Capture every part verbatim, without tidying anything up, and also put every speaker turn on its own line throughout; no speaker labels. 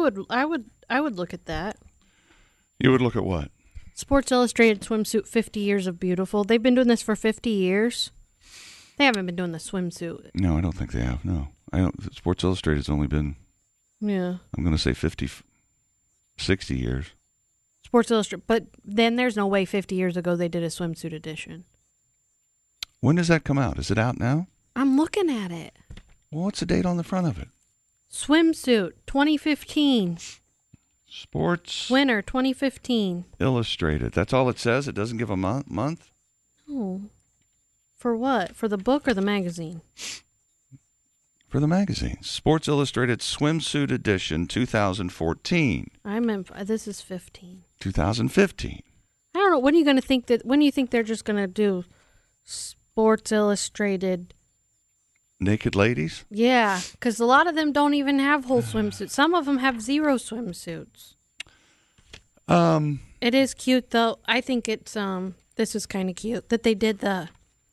would, I would, I would look at that.
You would look at what?
Sports Illustrated swimsuit, fifty years of beautiful. They've been doing this for fifty years. They haven't been doing the swimsuit.
No, I don't think they have. No, I don't. Sports Illustrated's only been.
Yeah.
I'm going to say fifty, sixty years.
Sports Illustrated, but then there's no way fifty years ago they did a swimsuit edition.
When does that come out? Is it out now?
I'm looking at it.
Well, what's the date on the front of it?
Swimsuit, twenty fifteen.
Sports
Winter, twenty fifteen.
Illustrated. That's all it says? It doesn't give a month? month?
Oh. For what? For the book or the magazine?
For the magazine. Sports Illustrated Swimsuit Edition twenty fourteen.
I meant, this is fifteen.
twenty fifteen.
I don't know. When are you going to think that, when do you think they're just going to do Sports Illustrated?
Naked ladies?
Yeah, because a lot of them don't even have whole swimsuits. Some of them have zero swimsuits.
Um,
It is cute, though. I think it's, um, this is kind of cute, that they did the,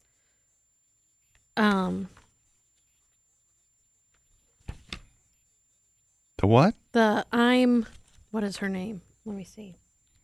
um,
the what?
the, I'm, what is her name? Let me see.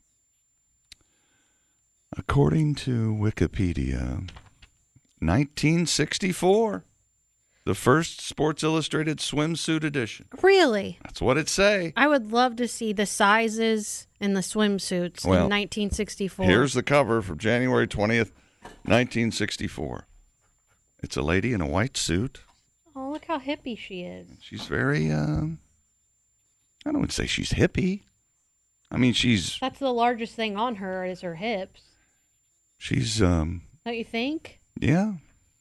According to Wikipedia, nineteen sixty-four. The first Sports Illustrated swimsuit edition.
Really?
That's what it say.
I would love to see the sizes and the swimsuits
Well,
in nineteen sixty-four.
Here's the cover from January twentieth, nineteen sixty-four. It's a lady in a white suit.
Oh, look how hippie she is.
She's very, um, I don't would say she's hippie. I mean, she's,
That's the largest thing on her is her hips.
she's, um,
Don't you think?
yeah.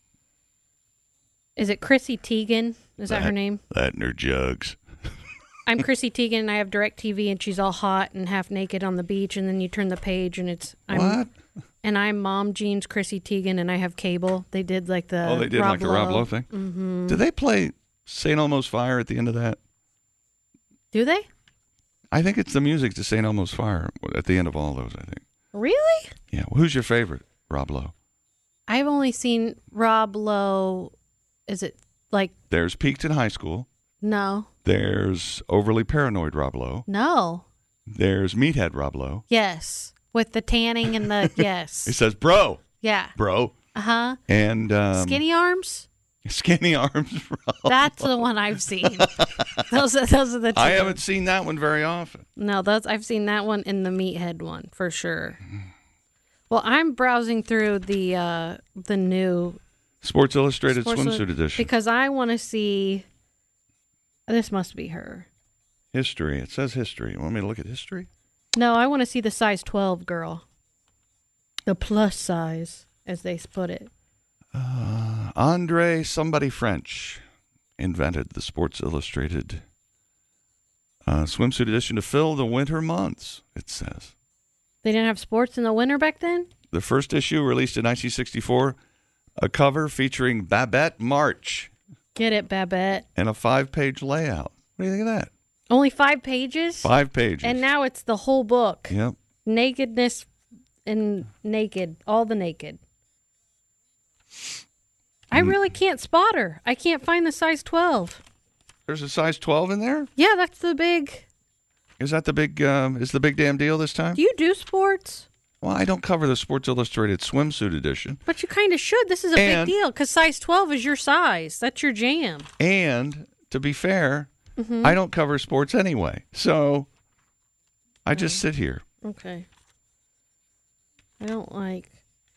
Is it Chrissy Teigen? Is that, her name?
That and her jugs.
I'm Chrissy Teigen, and I have DirecTV, and she's all hot and half naked on the beach, and then you turn the page, and it's... I'm,
What?
And I'm Mom Jean's Chrissy Teigen, and I have cable. They did like the
Oh, they did
Rob
like the Rob Lowe thing?
Mm-hmm.
Did they play Saint Elmo's Fire at the end of that?
Do they?
I think it's the music to Saint Elmo's Fire at the end of all those, I think.
Really?
Yeah. Well, who's your favorite, Rob Lowe?
I've only seen Rob Lowe... Is it like...
There's Peaked in High School.
No.
There's Overly Paranoid Rob Lowe.
No.
There's Meathead Rob Lowe.
Yes. With the tanning and the... Yes.
He says, bro.
Yeah.
Bro.
Uh-huh.
And... Um,
Skinny Arms?
Skinny Arms Rob
That's
Lowe.
the one I've seen. those, are, those are the two.
I haven't seen that one very often.
No, those I've seen that one and the Meathead one, for sure. Well, I'm browsing through the uh, the new...
Sports Illustrated
Sports
Swimsuit
Illu-
Edition.
Because I want to see... This must be her.
History. It says history. You want me to look at history?
No, I want to see the size twelve girl. The plus size, as they put it.
Uh, Andre somebody French invented the Sports Illustrated uh, Swimsuit Edition to fill the winter months, it says.
They didn't have sports in the winter back then?
The first issue, released in nineteen sixty-four, a cover featuring Babette March
Get it, Babette.
and a five-page layout. What do you think of that?
Only five pages?
Five pages.
And now it's the whole book.
Yep.
Nakedness and naked. All the naked. I
Mm.
really can't spot her. I can't find the size twelve.
There's a size twelve in there?
Yeah, that's the big...
Is that the big, um, is the big damn deal this time?
Do you do sports?
Well, I don't cover the Sports Illustrated Swimsuit Edition.
But you kind of should. This is a
And-
big deal because size twelve is your size. That's your jam.
And to be fair,
Mm-hmm.
I don't cover sports anyway. So I just sit here.
Okay. I don't like...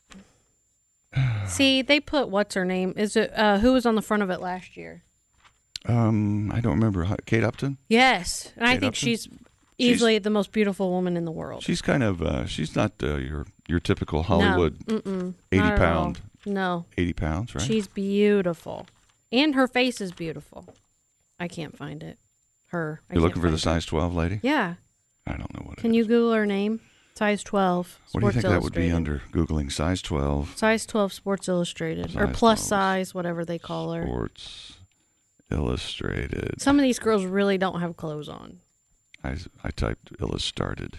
See, they put what's her name? Is it uh, who was on the front of it last year?
Um, I don't remember. How- Kate Upton?
Yes, and I
Kate
think
Upton?
she's easily the most beautiful woman in the world.
She's kind of, uh, she's not uh, your your typical Hollywood
No, mm-mm,
eighty
not at all.
pound,
No,
eighty pounds, right?
she's beautiful, and her face is beautiful. I can't find it. Her. I
You're
can't
looking for the
find it.
size twelve lady?
Yeah.
I don't know what it
Can
is.
you Google her name? Size twelve.
What do you
Sports
think that would be
Illustrated.
under Googling size twelve?
Size twelve Sports Illustrated. or
Size
plus
twelve.
size, whatever they call her.
Sports Illustrated.
Some of these girls really don't have clothes on.
I, I typed illustrated.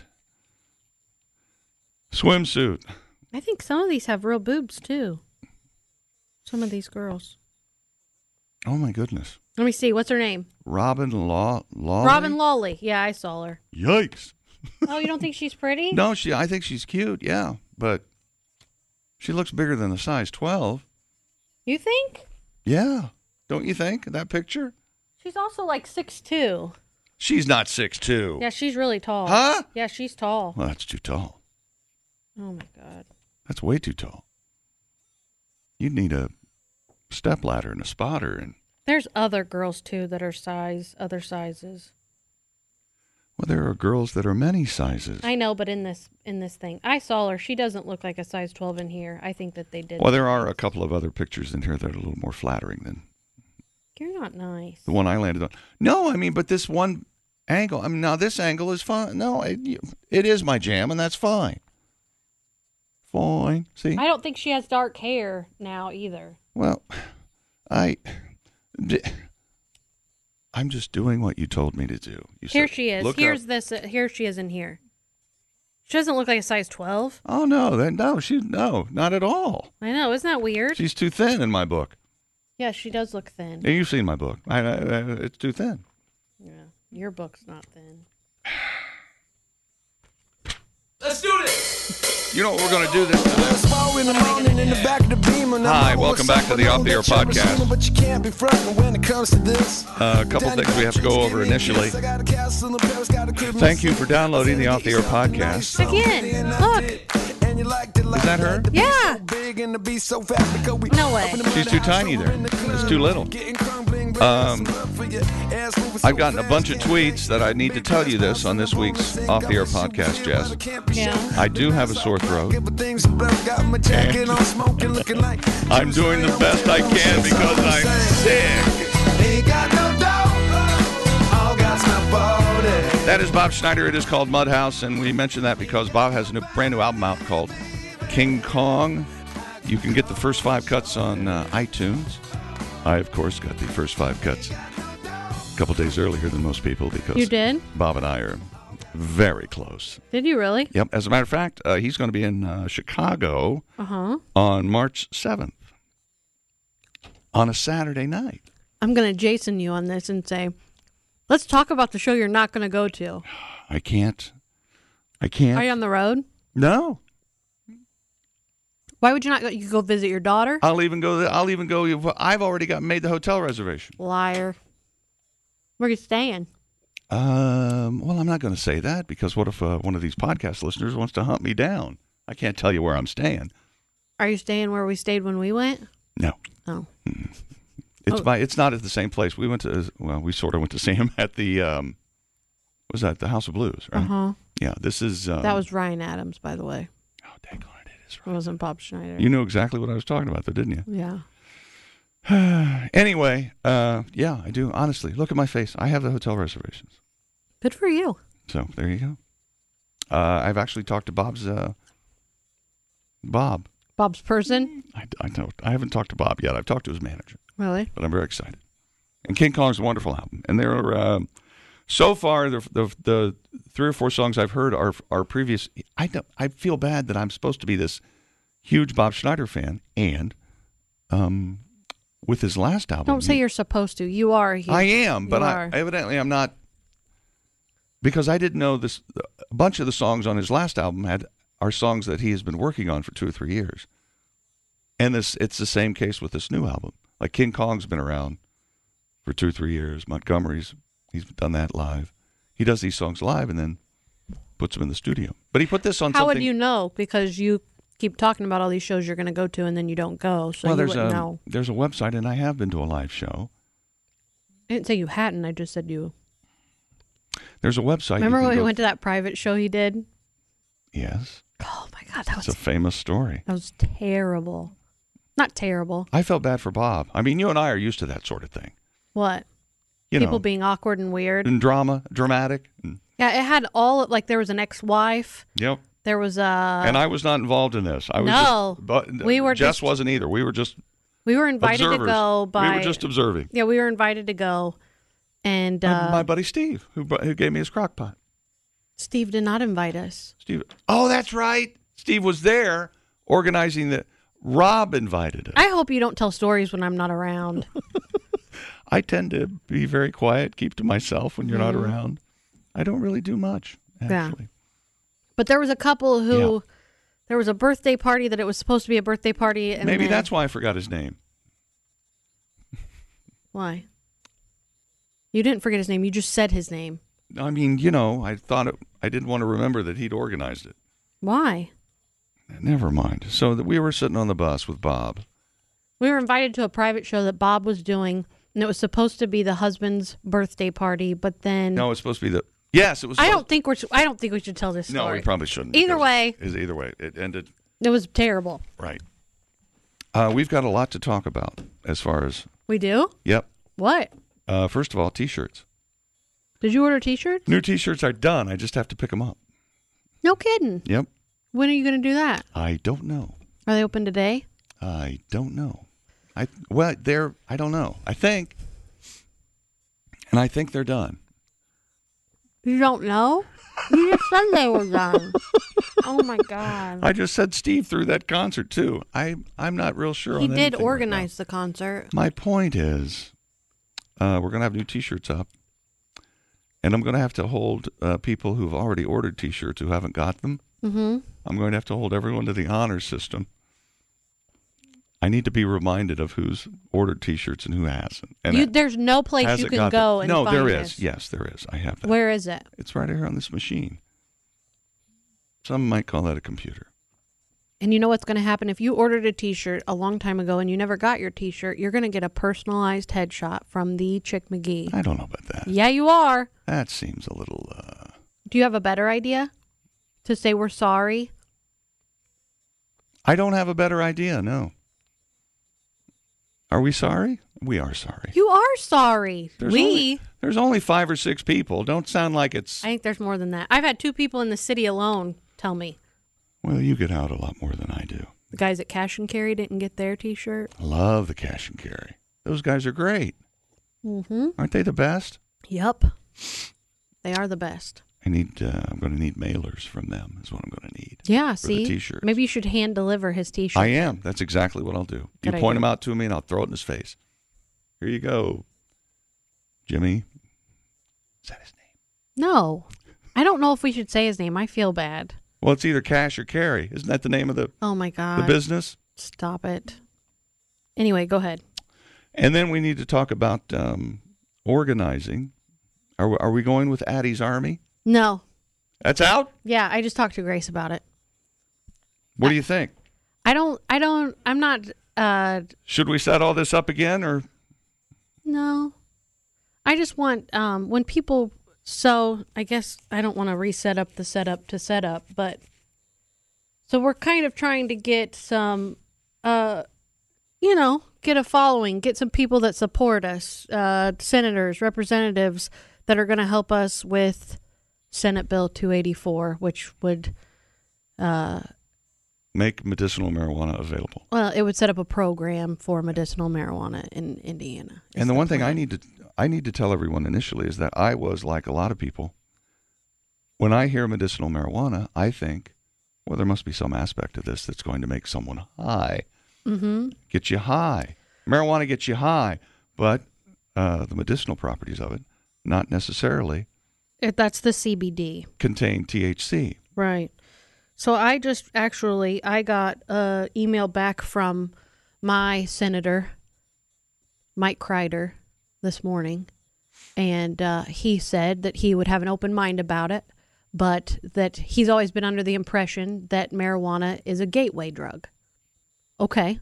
Swimsuit.
I think some of these have real boobs, too. Some of these girls.
Oh, my goodness.
Let me see. What's her name?
Robin Law. Lawley?
Robin Lawley. Yeah, I saw her.
Yikes.
Oh, you don't think she's pretty?
No, she. I think she's cute, yeah. But she looks bigger than the size twelve.
You think?
Yeah. Don't you think, that picture?
She's also like six two.
She's not six two.
Yeah, she's really tall.
Huh?
Yeah, she's tall.
Well, that's too tall.
Oh, my God.
That's way too tall. You'd need a stepladder and a spotter. And
There's other girls, too, that are size, other sizes.
well, there are girls that are many sizes.
I know, but in this in this thing, I saw her. She doesn't look like a size twelve in here. I think that they did.
Well, there are a couple of other pictures in here that are a little more flattering than
You're not nice.
the one I landed on. No, I mean, but this one angle, I mean, now this angle is fine. No, it, it is my jam, and that's fine. Fine. See?
I don't think she has dark hair now either.
Well, I, I'm just doing what you told me to do. You
Here
said,
she is.
"Look
Here's
up."
this. Uh, here she is in here. She doesn't look like a size twelve.
Oh no, then no, she no, not at all.
I know. Isn't that weird?
She's too thin in my book.
Yeah, she does look thin.
Yeah, you've seen my book. I, I, I, it's too thin.
Yeah, your book's not thin.
Let's do this.
You know what we're going to do this time? Hi, welcome back to the Off the Air podcast. Uh, a couple things we have to go over initially. Thank you for downloading the Off the Air podcast.
Again, look.
Is that her?
Yeah. No way.
She's too tiny there. It's too little. Um, I've gotten a bunch of tweets that I need to tell you this on this week's Off the Air podcast, Jess.
Yeah.
I do have a sore throat. And I'm doing the best I can because I'm sick. That is Bob Schneider. It is called Mudhouse, and we mentioned that because Bob has a new, brand new album out called King Kong. You can get the first five cuts on uh, iTunes. I, of course, got the first five cuts a couple days earlier than most people because
You did?
Bob and I are very close.
Did you really?
Yep. As a matter of fact, uh, he's going to be in uh, Chicago
Uh huh.
on March seventh on a Saturday night.
I'm gonna Jason you on this and say, let's talk about the show you're not gonna go to.
I can't. I can't.
Are you on the road?
No.
Why would you not go? You could go visit your daughter?
I'll even go. There. I'll even go. I've already got made the hotel reservation.
Liar. Where are you staying?
Um. Well, I'm not going to say that because what if uh, one of these podcast listeners wants to hunt me down? I can't tell you where I'm staying.
Are you staying where we stayed when we went?
No.
Oh.
It's
Oh.
by. It's not at the same place. We went to. Well, we sort of went to see him at the. Um, what was that the House of Blues? Right.
Uh huh.
Yeah. This is. Um,
That was Ryan Adams, by the way.
Oh, daggone it! It is
It
right.
wasn't Bob Schneider.
You knew exactly what I was talking about, though, didn't you?
Yeah.
Anyway, uh, yeah, I do. Honestly, look at my face. I have the hotel reservations.
Good for you.
So there you go. Uh, I've actually talked to Bob's. Uh, Bob.
Bob's person?
I, I don't. I haven't talked to Bob yet. I've talked to his manager,
Really?
but I'm very excited. And King Kong's a wonderful album. And there are uh, so far the, the the three or four songs I've heard are are previous. I don't, I feel bad that I'm supposed to be this huge Bob Schneider fan, and um, with his last album,
Don't say you're supposed to. You are. He,
I am, but
You
I,
are.
evidently I'm not, because I didn't know this. A bunch of the songs on his last album had are songs that he has been working on for two or three years, and this it's the same case with this new album. Like King Kong's been around for two or three years. Montgomery's he's done that live. He does these songs live and then puts them in the studio. But he put this on.
How
something,
would you know? Because you keep talking about all these shows you're going to go to, and then you don't go, so
well,
you
there's
wouldn't
a
know.
there's a website, and I have been to a live show.
I didn't say you hadn't. I just said you.
There's a website. you
Remember
can
when we
go-
went to that private show he did?
Yes,
Oh my God, that
it's
was
a famous story.
that was terrible. Not terrible.
I felt bad for Bob. I mean, you and I are used to that sort of thing.
What?
You
People
know,
being awkward and weird.
and drama, dramatic. And,
Yeah, it had all like there was an ex-wife.
yep.
There was a.
and I was not involved in this. I was
No.
just, but
We were
Jess
just-
wasn't either. We were just
we were invited
observers.
to go by.
we were just observing.
Yeah, we were invited to go, and
My-
uh,
my buddy Steve, who br- who gave me his crock pot.
Steve did not invite us.
Steve. Oh, that's right. Steve was there organizing the. Rob invited us.
I hope you don't tell stories when I'm not around.
I tend to be very quiet, keep to myself when you're not
Mhm.
around. I don't really do much,
Yeah.
actually.
But there was a couple who,
Yeah.
there was a birthday party that it was supposed to be a birthday party. And
Maybe
then-
that's why I forgot his name.
Why? You didn't forget his name. You just said his name.
I mean, you know, I thought it, I didn't want to remember that he'd organized it.
Why?
Never mind. So that we were sitting on the bus with Bob.
We were invited to a private show that Bob was doing, and it was supposed to be the husband's birthday party. But then
No, it's supposed to be the. Yes, it was.
I
supposed-
don't think we're. I don't think we should tell this
No,
story.
we probably shouldn't.
Either
because
way.
is either way, it ended
It was terrible.
right. Uh, we've got a lot to talk about as far as.
We do?
Yep.
What?
Uh, first of all, T-shirts.
Did you order T-shirts?
New T-shirts are done. I just have to pick them up.
No kidding.
Yep.
When are you going to do that?
I don't know.
Are they open today?
I don't know. I well, they're. I don't know. I think, and I think they're done.
You don't know? You just said they were done. Oh my God.
I just said Steve threw that concert too. I I'm not real sure.
He
on
did
anything right
organize the concert.
now. My point is, uh, we're gonna have new T-shirts up, and I'm gonna have to hold uh, people who've already ordered T-shirts who haven't got them.
Mm-hmm.
I'm going to have to hold everyone to the honor system. I need to be reminded of who's ordered T-shirts and who hasn't. And
You, there's no place
hasn't
you can
got
go
them.
and
no,
find
there is.
this.
Yes, there is. I have that.
Where is it?
It's right here on this machine. Some might call that a computer.
And you know what's going to happen? If you ordered a T-shirt a long time ago and you never got your T-shirt, you're going to get a personalized headshot from the Chick McGee.
I don't know about that.
Yeah, you are.
That seems a little. Uh,
Do you have a better idea to say we're sorry?
I don't have a better idea. No. Are we sorry? We are sorry.
You are sorry.
There's
we.
only, there's only five or six people. Don't sound like it's.
I think there's more than that. I've had two people in the city alone tell me
Well, you get out a lot more than I do.
the guys at Cash and Carry didn't get their T-shirt.
I love the cash and carry. Those guys are great.
Mm-hmm.
Aren't they the best?
Yep. They are the best.
I need. Uh, I'm going to need mailers from them. Is what I'm going to need.
Yeah,
For the
see?
T-shirts.
Maybe you should hand deliver his T-shirt.
I am. That's exactly what I'll do. You
Good
point
idea.
them out to me, and I'll throw it in his face. Here you go, Jimmy. Is that his name?
No. I don't know if we should say his name. I feel bad.
Well, it's either cash or carry. Isn't that the name of the
Oh, my God.
the business?
Stop it. Anyway, go ahead.
And then we need to talk about um, organizing. Are we, are we going with Addie's Army?
No.
That's out?
Yeah, I just talked to Grace about it.
What do you think?
I don't, I don't, I'm not, uh,
Should we set all this up again, or
no. I just want, um, when people, so I guess I don't want to reset up the setup to set up, but so we're kind of trying to get some, uh, you know, get a following, get some people that support us, uh, senators, representatives that are going to help us with Senate Bill two eighty-four, which would, uh,
make medicinal marijuana available?
well, it would set up a program for medicinal marijuana in Indiana. is
And the one thing I
plan.
need to I need to tell everyone initially is that I was like a lot of people. When I hear medicinal marijuana, I think, well, there must be some aspect of this that's going to make someone high,
Mm-hmm.
get you high. Marijuana gets you high, but uh, the medicinal properties of it not necessarily
It, that's the C B D.
contain T H C.
Right. So I just actually, I got a email back from my senator, Mike Kreider, this morning. And uh, he said that he would have an open mind about it, but that he's always been under the impression that marijuana is a gateway drug. Okay.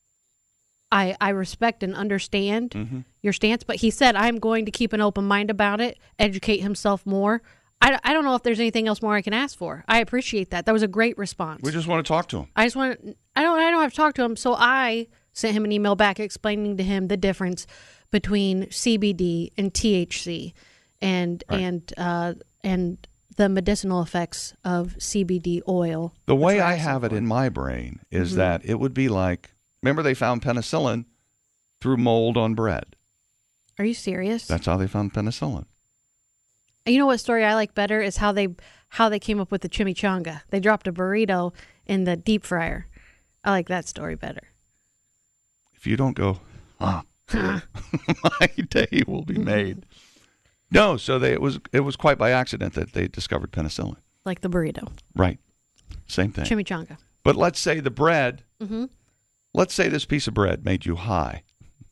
I, I respect and understand
Mm-hmm.
your stance, but he said, I'm going to keep an open mind about it, educate himself more. I, I don't know if there's anything else more I can ask for. I appreciate that. That was a great response.
We just want to talk to him.
I just want I don't I don't have to talk to him, so I sent him an email back explaining to him the difference between C B D and T H C and
Right.
and uh, and the medicinal effects of C B D oil.
The way
which we're
I
asking
have it
for.
in my brain is
Mhm.
that it would be like, remember they found penicillin through mold on bread.
Are you serious?
That's how they found penicillin.
You know what story I like better is how they how they came up with the chimichanga. They dropped a burrito in the deep fryer. I like that story better.
If you don't go, ah, My day will be made. No, so they, it was it was quite by accident that they discovered penicillin.
Like the burrito.
Right. Same thing.
Chimichanga.
But let's say the bread,
Mm-hmm.
let's say this piece of bread made you high,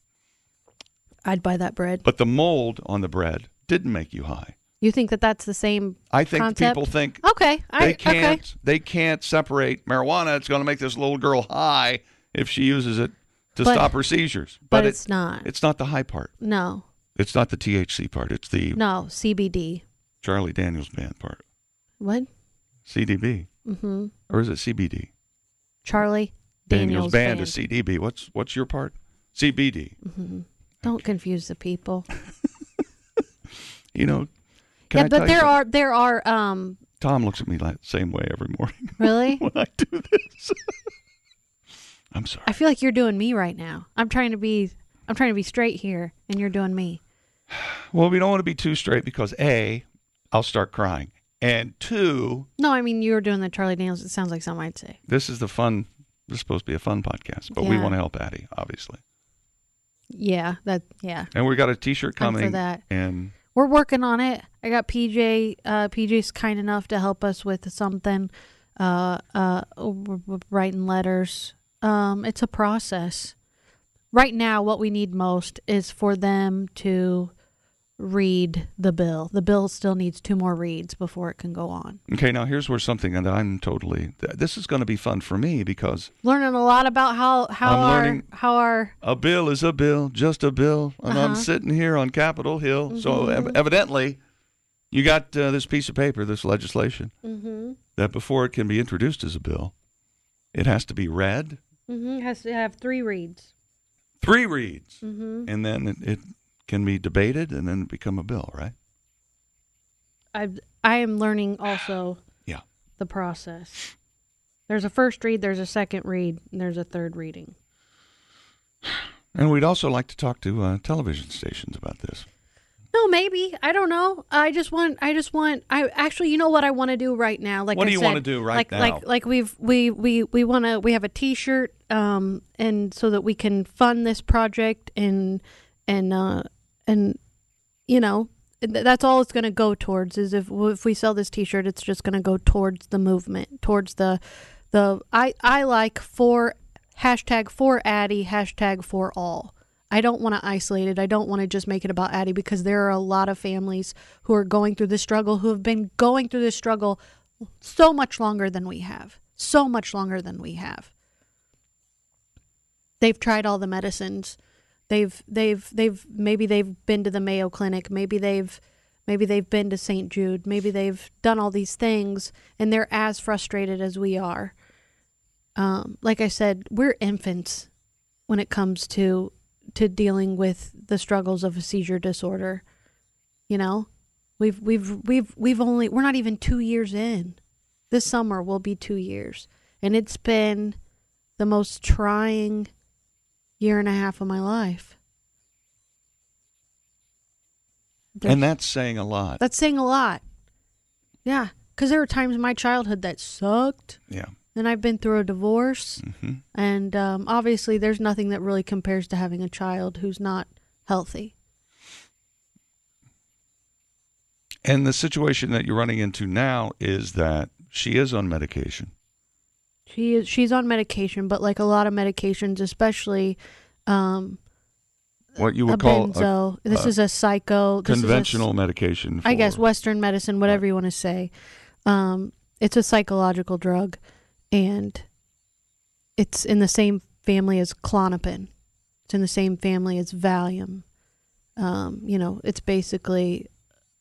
I'd buy that bread.
but the mold on the bread didn't make you high.
You think that that's the same
I think
concept?
people think
Okay. I,
they can't
Okay.
they can't separate marijuana. It's going to make this little girl high if she uses it to
But-
stop her seizures.
But,
it-
it's not.
It's not the high part.
No.
It's not the T H C part. It's the
No. C B D.
Charlie Daniels Band part.
What?
C D B.
Mm-hmm.
Or is it C B D?
Charlie Daniels,
Band,
Band.
is C D B. What's what's your part? C B D.
Mm-hmm. Don't confuse the people.
You know, can
yeah,
I
but
tell you
there
something?
are there are um
Tom looks at me like the same way every morning
really.
when I do this. I'm sorry.
I feel like you're doing me right now. I'm trying to be I'm trying to be straight here, and you're doing me.
Well, we don't want to be too straight because A, I'll start crying. And two,
No, I mean you were doing the Charlie Daniels. It sounds like something I'd say.
this is the fun, this is supposed to be a fun podcast, but we
Yeah.
want to help Addie, obviously.
Yeah, that yeah.
And we got a t-shirt
I'm
coming.
for that.
And
We're working on it. I got P J. Uh, P J's kind enough to help us with something. Uh, uh, we're, we're writing letters. Um, it's a process. Right now, what we need most is for them to read the bill. The bill still needs two more reads before it can go on.
okay, now here's where something that I'm totally, th- this is going to be fun for me because
Learning a lot about how how
I'm
our
learning-
how our
a bill is a bill, just a bill. And I'm
Uh-huh.
sitting here on Capitol Hill. So ev-
Mhm.
evidently, you got uh, this piece of paper, this legislation,
mm-hmm,
that before it can be introduced as a bill, it has to be read,
mm-hmm, has to have three reads.
three reads,
Mm-hmm.
and then it, it can be debated and then become a bill, right?
I I am learning also
Yeah.
the process. There's a first read, there's a second read, and there's a third reading.
And we'd also like to talk to uh, television stations about this.
No, maybe. I don't know. I just want I just want I actually you know what I want to do right now? Like
What
I
do you
said,
wanna do right
like,
now?
Like like we've we we we want to we have a t-shirt um and so that we can fund this project and and uh and you know th- that's all it's going to go towards is if if we sell this t-shirt it's just going to go towards the movement, towards the the I I like for hashtag for Addie, hashtag for all. I don't want to isolate it. I don't want to just make it about Addie because there are a lot of families who are going through this struggle, who have been going through this struggle so much longer than we have. So much longer than we have. They've tried all the medicines. They've they've they've maybe they've been to the Mayo Clinic, maybe they've maybe they've been to Saint Jude, maybe they've done all these things and they're as frustrated as we are. Um, like I said, we're infants when it comes to to dealing with the struggles of a seizure disorder. You know, we've we've we've we've only we're not even two years in. This summer will be two years, and it's been the most trying year and a half of my life. There's-
And that's saying a lot.
that's saying a lot. Yeah, because there were times in my childhood that sucked.
Yeah.
And I've been through a divorce.
hmm
And um, obviously, there's nothing that really compares to having a child who's not healthy.
And the situation that you're running into now is that she is on medication.
She is she's on medication, but like a lot of medications, especially um,
What you
a
would call a
benzo. this
a
is a psycho. This is a s-
conventional medication. For,
I guess Western medicine, whatever you want to say. Um, it's a psychological drug, and it's in the same family as Klonopin. It's in the same family as Valium. Um, you know, it's basically.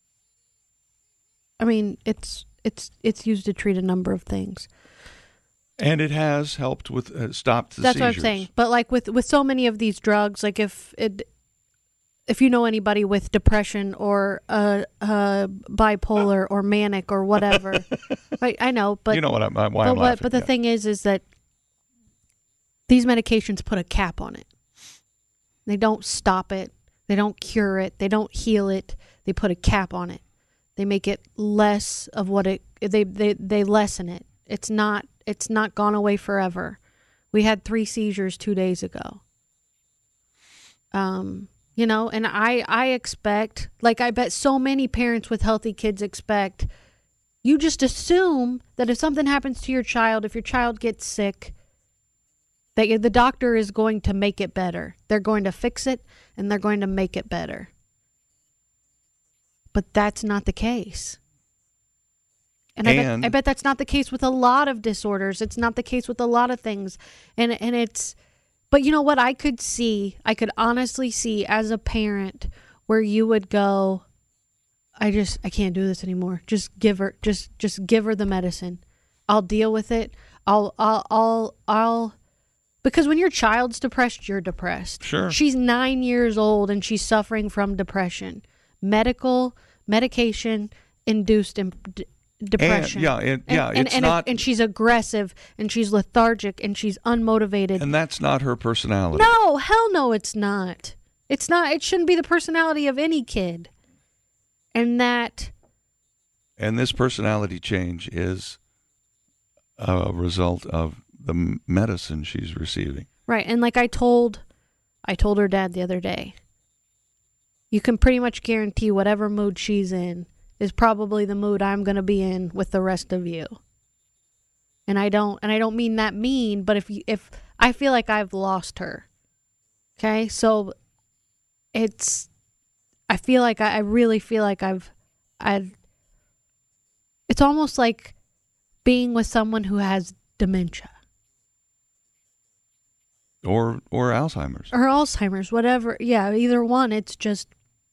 I mean, it's it's it's used to treat a number of things.
And it has helped with uh, stopped the
That's
seizures.
what I'm saying. But like with with so many of these drugs, like if it if you know anybody with depression or uh, uh, bipolar or manic or whatever, right? I know, but
you know what I'm, why
but
I'm
what?
laughing.
But the
yeah.
thing is, is that these medications put a cap on it. They don't stop it. They don't cure it. They don't heal it. They put a cap on it. They make it less of what it. They they they lessen it. It's not. It's not gone away forever. We had three seizures two days ago. Um, you know, and I, I expect, like I bet so many parents with healthy kids expect, you just assume that if something happens to your child, if your child gets sick, that the doctor is going to make it better. They're going to fix it and they're going to make it better. But that's not the case. And,
And
I, bet, I bet that's not the case with a lot of disorders. It's not the case with a lot of things. And and it's, but you know what? I could see, I could honestly see as a parent where you would go, I just, I can't do this anymore. Just give her, just, just give her the medicine. I'll deal with it. I'll, I'll, I'll, I'll, because when your child's depressed, you're depressed.
Sure.
She's nine years old and she's suffering from depression, medical, medication induced imp- d- depression.
And, yeah, it, yeah,
and,
it's
and,
not,
and she's aggressive and she's lethargic and she's unmotivated.
and that's not her personality.
No, hell no, it's not. It's not. It shouldn't be the personality of any kid. And that.
And this personality change is a result of the medicine she's receiving.
Right. And like I told, I told her dad the other day, you can pretty much guarantee whatever mood she's in is probably the mood I'm going to be in with the rest of you. And I don't, and I don't mean that mean, but if you, if I feel like I've lost her, okay, so it's, I feel like I, I really feel like I've, I've, it's almost like being with someone who has dementia.
Or or Alzheimer's.
Or Alzheimer's, whatever. Yeah, either one. It's just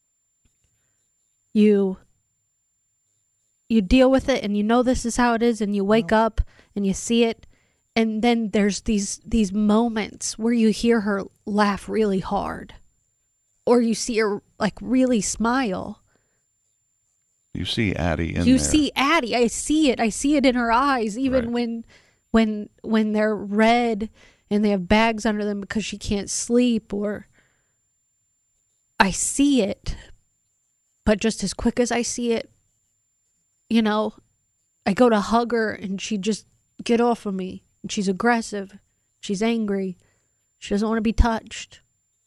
you you deal with it and you know this is how it is and you wake
Well.
up and you see it, and then there's these these moments where you hear her laugh really hard or you see her like really smile.
You see Addie in
you
there.
see Addie. I see it. I see it in her eyes, even
Right.
when when when they're red and they have bags under them because she can't sleep, or I see it. But just as quick as I see it, you know, I go to hug her and she just get off of me. And she's aggressive. She's angry. She doesn't want to be touched.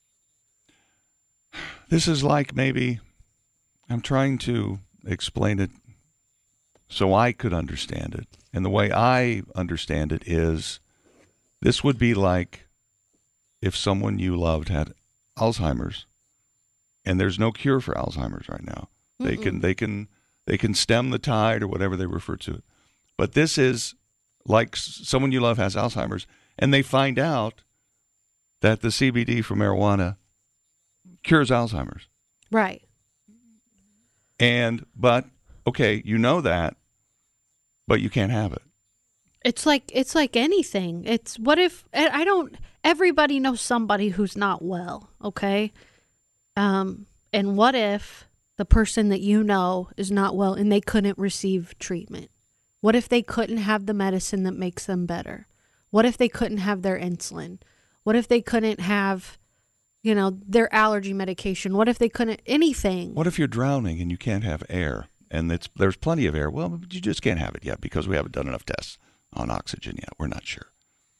This is like maybe, I'm trying to explain it so I could understand it. And the way I understand it is, this would be like if someone you loved had Alzheimer's, and there's no cure for Alzheimer's right now. Mm-mm. They can they can they can stem the tide or whatever they refer to it. But this is like someone you love has Alzheimer's, and they find out that the C B D from marijuana cures Alzheimer's.
Right.
And but okay, you know that, but you can't have it.
It's like it's like anything. It's what if I don't everybody knows somebody who's not well, okay? Um and what if the person that you know is not well and they couldn't receive treatment? What if they couldn't have the medicine that makes them better? What if they couldn't have their insulin? What if they couldn't have, you know, their allergy medication? What if they couldn't anything?
What if you're drowning and you can't have air, and it's there's plenty of air? Well, you just can't have it yet because we haven't done enough tests on oxygen yet. We're not sure.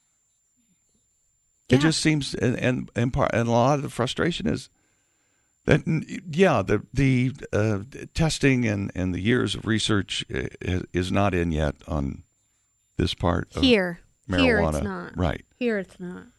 Yeah.
It just seems, and and and, part, and a lot of the frustration is that, yeah, the the uh, testing and, and the years of research is not in yet on this part of
Here.
marijuana.
Here it's not.
Right.
Here it's not.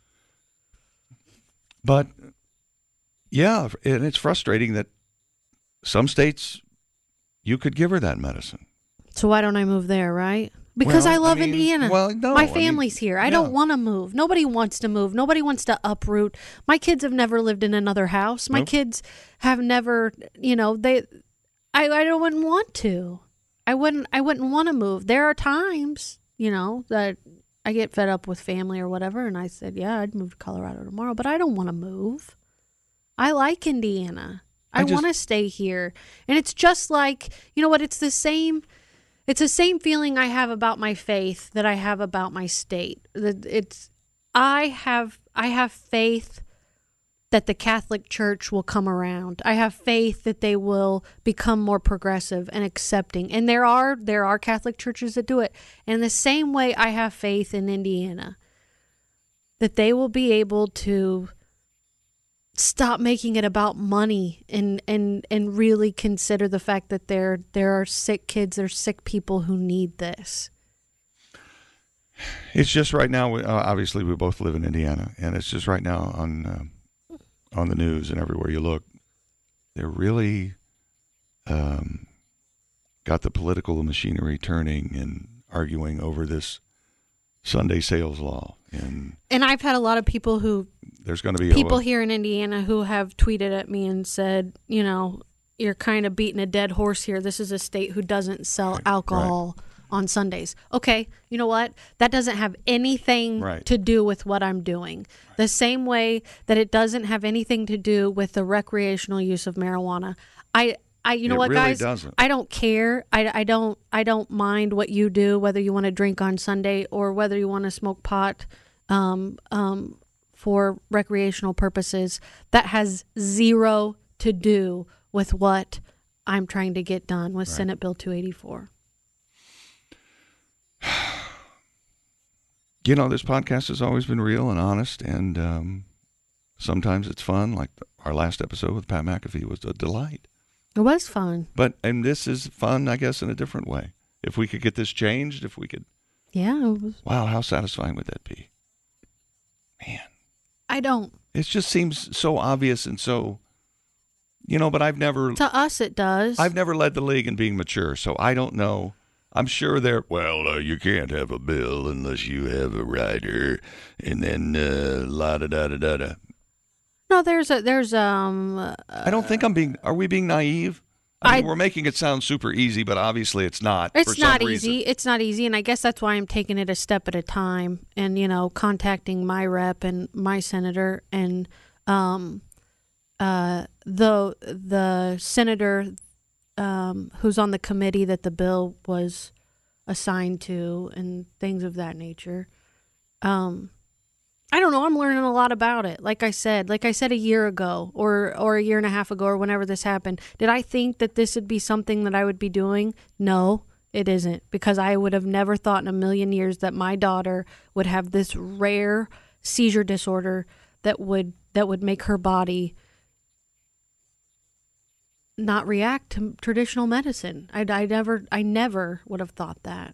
But, yeah, and it's frustrating that some states, you could give her that medicine.
So why don't I move there, right? Because
Well,
I love
I mean,
Indiana.
well, no,
My
I mean,
family's here. I
yeah.
don't want to move. Nobody wants to move. Nobody wants to uproot. My kids have never lived in another house. My
Nope.
kids have never, you know, they I I don't wouldn't want to. I wouldn't I wouldn't want to move. There are times, you know, that I get fed up with family or whatever, and I said, "Yeah, I'd move to Colorado tomorrow," but I don't want to move. I like Indiana. I,
I just-
want to stay here. And it's just like, you know what, it's the same It's the same feeling I have about my faith that I have about my state. That It's I have I have faith that the Catholic Church will come around. I have faith that they will become more progressive and accepting. And there are there are Catholic churches that do it. And in the same way, I have faith in Indiana that they will be able to stop making it about money and and and really consider the fact that there there are sick kids, there's sick people who need this.
It's just right now. Uh, obviously, we both live in Indiana, and it's just right now on uh, on the news and everywhere you look. They're really um, got the political machinery turning and arguing over this Sunday sales law, and
and I've had a lot of people who
there's going to be
people
a,
here in Indiana who have tweeted at me and said, you know, you're kind of beating a dead horse here. This is a state who doesn't sell
right,
alcohol
right.
on Sundays. Okay, you know what? That doesn't have anything
right.
to do with what I'm doing. Right. The same way that it doesn't have anything to do with the recreational use of marijuana. I I, you know
it
what,
really
guys?
Doesn't.
I don't care. I, I don't. I don't mind what you do, whether you want to drink on Sunday or whether you want to smoke pot um, um, for recreational purposes. That has zero to do with what I'm trying to get done with right. Senate Bill two eighty-four.
You know, this podcast has always been real and honest, and um, sometimes it's fun. Like our last episode with Pat McAfee was a delight.
It was fun.
But, and this is fun, I guess, in a different way. If we could get this changed, if we could.
Yeah. It was...
Wow, how satisfying would that be? Man.
I don't.
It just seems so obvious and so, you know, but I've never.
To us, it does.
I've never led the league in being mature, so I don't know. I'm sure they're, well, uh, you can't have a bill unless you have a rider, and then uh, la-da-da-da-da-da.
No, there's a, there's, um... Uh,
I don't think I'm being, are we being naive? I mean,
I,
we're making it sound super easy, but obviously it's not.
It's
for
not
some
easy.
reason.
It's not easy, and I guess that's why I'm taking it a step at a time and, you know, contacting my rep and my senator and um, uh, the the senator um, who's on the committee that the bill was assigned to and things of that nature. Um I don't know. I'm learning a lot about it. Like I said, like I said a year ago or, or a year and a half ago or whenever this happened, did I think that this would be something that I would be doing? No, it isn't, because I would have never thought in a million years that my daughter would have this rare seizure disorder that would that would make her body not react to traditional medicine. I, I never I never would have thought that.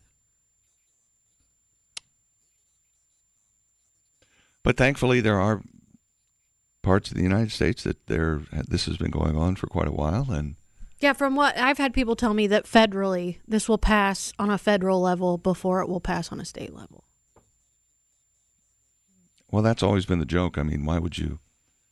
But thankfully, there are parts of the United States that there this has been going on for quite a while, and
yeah, from what I've had people tell me that federally, this will pass on a federal level before it will pass on a state level.
Well, that's always been the joke. I mean, why would you?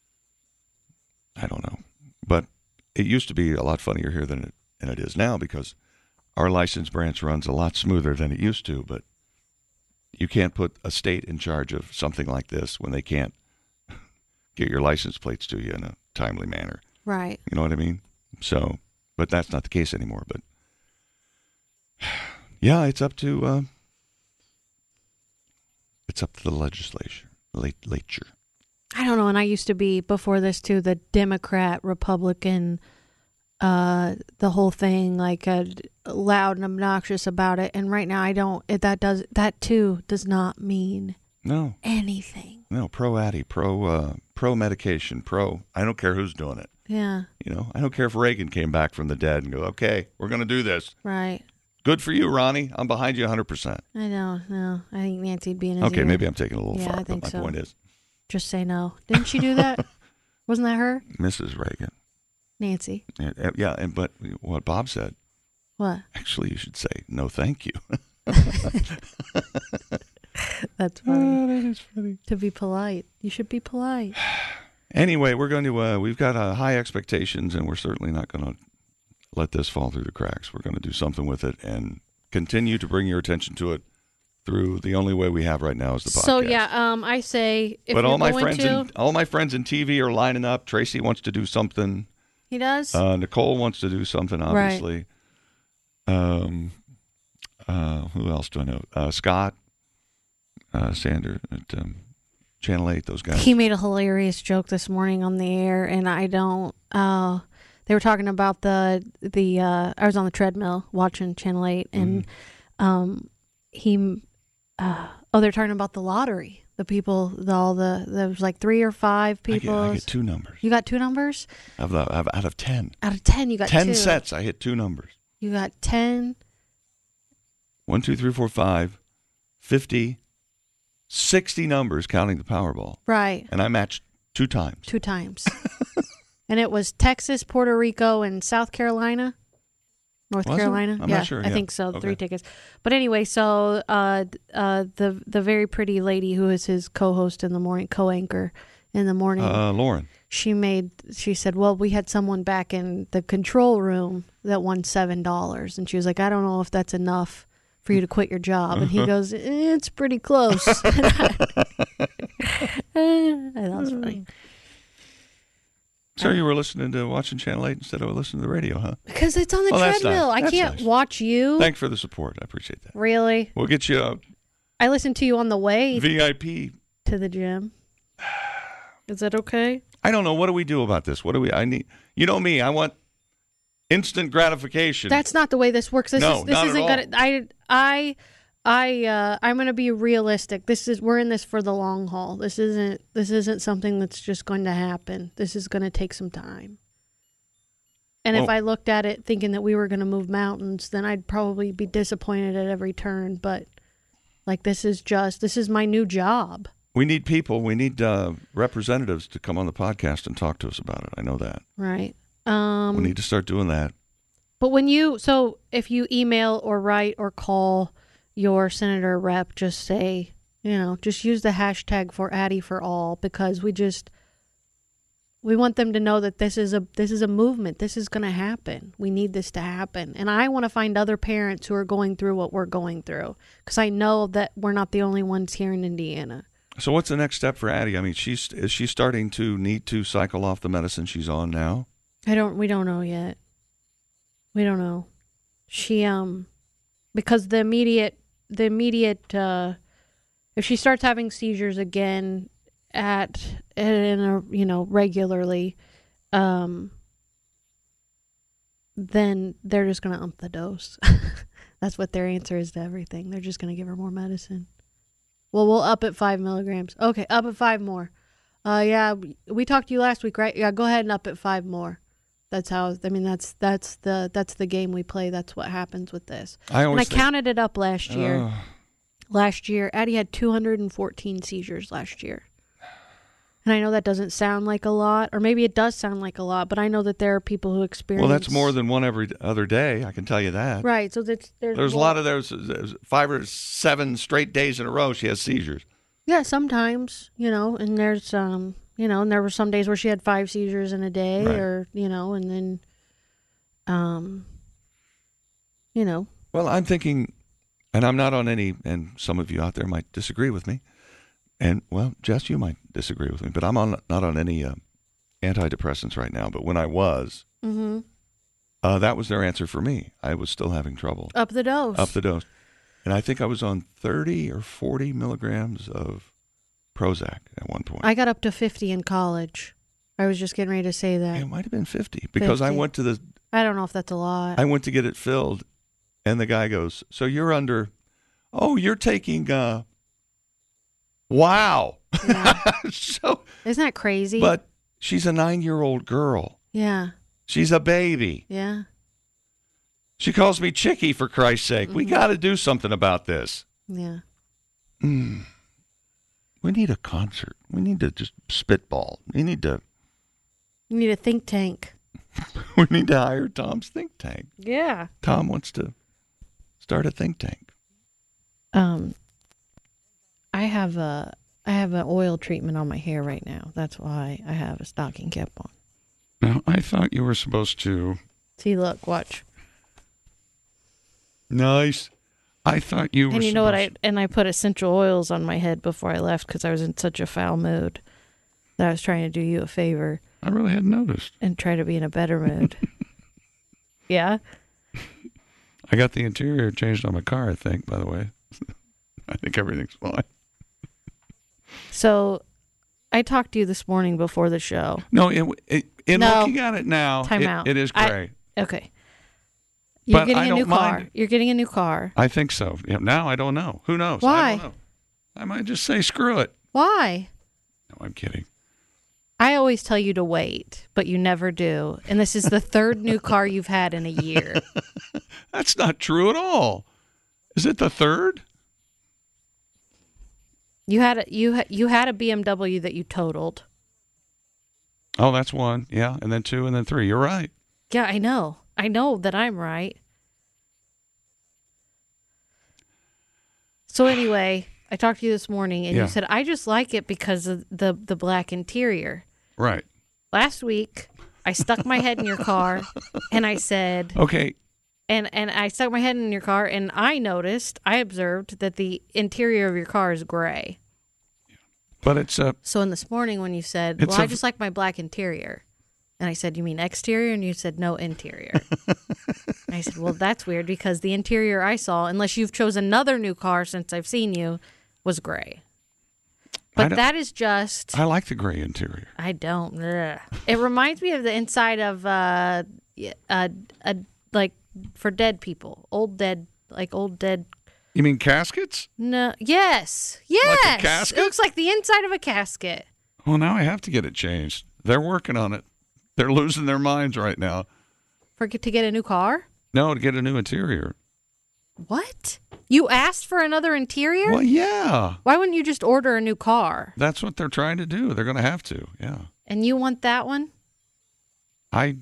I don't know, but it used to be a lot funnier here than it than it is now because our license branch runs a lot smoother than it used to, but. You can't put a state in charge of something like this when they can't get your license plates to you in a timely manner.
Right.
You know what I mean? So, but that's not the case anymore. But yeah, it's up to uh, it's up to the legislature. Legislature.
I don't know. And I used to be before this too the Democrat, Republican, uh, the whole thing, like uh, loud and obnoxious about it. And right now, I don't. It, that does that too does not mean
no
anything.
No, pro addy, pro uh, pro medication, pro. I don't care who's doing it.
Yeah.
You know, I don't care if Reagan came back from the dead and go, okay, we're going to do this.
Right.
Good for you, Ronnie. I'm behind you one hundred percent.
I know. No, I think Nancy'd be in his
Okay,
ear.
maybe I'm taking it a little
yeah,
far.
I think
but my
so.
point is,
just say no. Didn't she do that? Wasn't that her?
Missus Reagan.
Nancy.
Yeah, yeah, and but what Bob said.
What?
Actually, you should say no, thank you.
That's funny.
Oh, that is funny.
To be polite, you should be polite.
Anyway, we're going to. Uh, we've got uh, high expectations, and we're certainly not going to let this fall through the cracks. We're going to do something with it and continue to bring your attention to it through the only way we have right now is the podcast.
So yeah, um, I say if
but
you're
all my
going
friends,
to,
in, all my friends in T V are lining up. Tracy wants to do something.
He does.
Uh, Nicole wants to do something, obviously. Right. Um, uh, who else do I know? Uh, Scott, uh, Sander at um, Channel eight, those guys.
He made a hilarious joke this morning on the air, and I don't. Uh, they were talking about the the. Uh, I was on the treadmill watching Channel eight, and mm. um, he. Uh, oh, they're talking about the lottery. The people, the, all the there was like three or five
I get,
people.
I get two numbers.
You got two numbers?
Out of, out of ten.
Out of ten, you got
ten
two.
sets, I hit two numbers.
You got ten.
One, two, three, four, five, fifty, sixty numbers, counting the Powerball.
Right.
And I matched two times.
Two times. And it was Texas, Puerto Rico, and South Carolina. North
Was it?
Carolina.
I'm
yeah,
not sure.
I
Yeah.
think so.
Okay.
Three tickets. But anyway, so uh, uh, the the very pretty lady who is his co-host in the morning, co-anchor in the morning,
Uh, Lauren.
she made. She said, "Well, we had someone back in the control room that won seven dollars," and she was like, "I don't know if that's enough for you to quit your job." And he goes, "It's pretty close." I thought it was funny.
So you were listening to watching Channel eight instead of listening to the radio, huh?
Because it's on the
Oh, that's
treadmill.
nice.
I
That's
can't
nice.
watch you.
Thanks for the support. I appreciate that.
Really?
We'll get you a
I listen to you on the way
V I P.
to the gym. Is that okay?
I don't know. What do we do about this? What do we? I need. You know me. I want instant gratification.
That's not the way this works. This
No,
is this
not at
isn't
all.
gonna I I I uh I'm gonna be realistic. This is we're in this for the long haul. This isn't this isn't something that's just going to happen. This is gonna take some time. And if
Well-
I looked at it thinking that we were gonna move mountains, then I'd probably be disappointed at every turn. But like this is just this is my new job.
We need people. We need uh, representatives to come on the podcast and talk to us about it. I know that.
Right. Um
We need to start doing that.
But when you, so if you email or write or call your senator rep, just say, you know, just use the hashtag for Addie for all, because we just, we want them to know that this is a, this is a movement. This is going to happen. We need this to happen. And I want to find other parents who are going through what we're going through, because I know that we're not the only ones here in Indiana.
So what's the next step for Addie? I mean, she's is she starting to need to cycle off the medicine she's on now?
I don't, we don't know yet. We don't know. She, um, because the immediate, the immediate, uh, if she starts having seizures again at, in a, you know, regularly, um, then they're just going to ump the dose. That's what their answer is to everything. They're just going to give her more medicine. Well, we'll up at five milligrams. Okay, up at five more. Uh, yeah, we talked to you last week, right? Yeah, go ahead and up at five more. That's how. I mean, that's that's the that's the game we play. That's what happens with this.
I
And
always
I
think,
counted it up last year.
Ugh.
Last year, Addie had two hundred fourteen seizures last year. And I know that doesn't sound like a lot, or maybe it does sound like a lot, but I know that there are people who experience.
well, that's more than one every other day. I can tell you that.
right. So that's there's
There's a lot of there's, there's five or seven straight days in a row she has seizures.
Yeah, sometimes, you know, and there's um, you know, and there were some days where she had five seizures in a day,
Right.
or you know, and then, um, you know,
Well, I'm thinking, and I'm not on any, and some of you out there might disagree with me, and well, Jess, you might disagree with me, but I'm on not on any uh, antidepressants right now. But when I was,
mm-hmm.
uh, that was their answer for me. I was still having trouble.
up the dose.
Up the dose. And I think I was on thirty or forty milligrams of Prozac at one point.
I got up to fifty in college. I was just getting ready to say that.
It might have been fifty because I
fifty.
went to the
I don't know if that's a lot.
I went to get it filled, and the guy goes, "So you're under? Oh, you're taking? Uh, wow."
Yeah.
So,
Isn't that crazy?
but she's a nine-year-old girl.
yeah,
She's a baby.
yeah,
She calls me Chicky, for Christ's sake. We
Mhm.
got to do something about this.
yeah.
Mm. We need a concert. We need to just spitball. We need to.
You need a think tank.
We need to hire Tom's think tank.
Yeah.
Tom wants to start a think tank.
Um, I have a I have an oil treatment on my hair right now. That's why I have a stocking cap on.
Now, I thought you were supposed to.
See, look, watch.
Nice. I thought you were.
And you know what? I
supposed-
and I put essential oils on my head before I left because I was in such a foul mood that I was trying to do you a favor
I really hadn't noticed.
and try to be in a better mood. Yeah.
I got the interior changed on my car, I think, by the way. I think everything's fine.
So, I talked to you this morning before the show.
No, it, it, in
No.
looking at it now,
Time
it,
out.
it is
I-
great.
Okay. You're
But
getting
I
a new
don't
car.
mind.
You're getting a new car.
I think so. Yeah, now I don't know. Who knows?
Why?
I don't know. I might just say screw it.
Why?
No, I'm kidding.
I always tell you to wait, but you never do. And this is the third new car you've had in a year.
That's not true at all. Is it the third?
You had a, you ha- you had a B M W that you totaled.
Oh, that's one. Yeah, and then two, and then three. You're right.
Yeah, I know. I know that I'm right. So anyway, I talked to you this morning, and
Yeah.
you said, I just like it because of the, the black interior.
Right.
Last week, I stuck my head in your car, and I said,
Okay.
and, and I stuck my head in your car, and I noticed, I observed that the interior of your car is gray.
But it's a.
So in this morning when you said,
It's
well, I
a-
just like my black interior. And I said, you mean exterior? And you said, no, interior. And I said, well, that's weird because the interior I saw, unless you've chosen another new car since I've seen you, was gray.
I
But
don't-
that is just,
I like the gray interior.
I don't. Ugh. It reminds me of the inside of, uh, y- uh, uh, like for dead people, old dead, like old dead.
You mean caskets?
No, yes, yes.
casket?
It looks like the inside of a casket.
Well, now I have to get it changed. They're working on it. They're losing their minds right now.
For to get a new car?
No, to get a new interior.
What? You asked for another interior?
Well, yeah.
Why wouldn't you just order a new car?
That's what they're trying to do. They're going to have to. Yeah.
And you want that one?
I.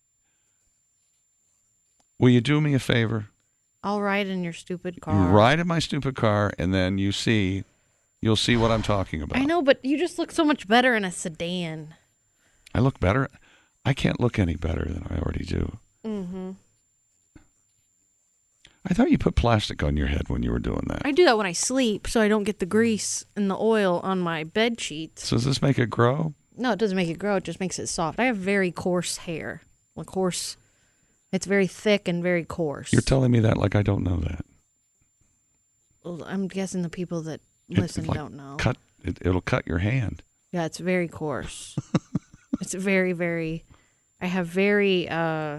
Will you do me a favor?
I'll ride in your stupid
You
car.
ride in my stupid car, and then you see, you'll see what I'm talking about.
I know, but you just look so much better in a sedan.
I look better. I can't look any better than I already do.
Mm-hmm.
I thought you put plastic on your head when you were doing that.
I do that when I sleep so I don't get the grease and the oil on my bed sheets.
So does this make it grow?
No, it doesn't make it grow. It just makes it soft. I have very coarse hair. Like coarse. It's very thick and very coarse.
You're telling me that like I don't know that.
Well, I'm guessing the people that
It-
listen
like
don't know.
Cut. It, it'll cut your hand.
Yeah, it's very coarse. It's very, very. I have very. uh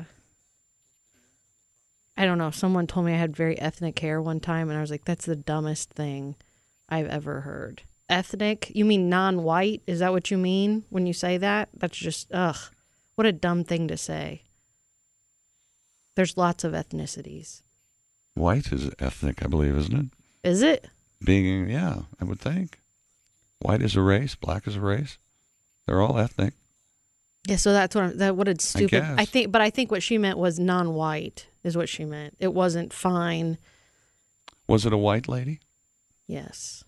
I don't know. Someone told me I had very ethnic hair one time, and I was like, "That's the dumbest thing I've ever heard." Ethnic? You mean non-white? Is that what you mean when you say that? That's just ugh. What a dumb thing to say. There's lots of ethnicities.
White is ethnic, I believe, isn't it?
Is it?
Being, yeah, I would think. White is a race. Black is a race. They're all ethnic.
Yeah. So that's what I'm, that. What a stupid.
guess.
I think, but I think what she meant was non-white. Is what she meant. It wasn't fine.
Was it a white lady?
Yes.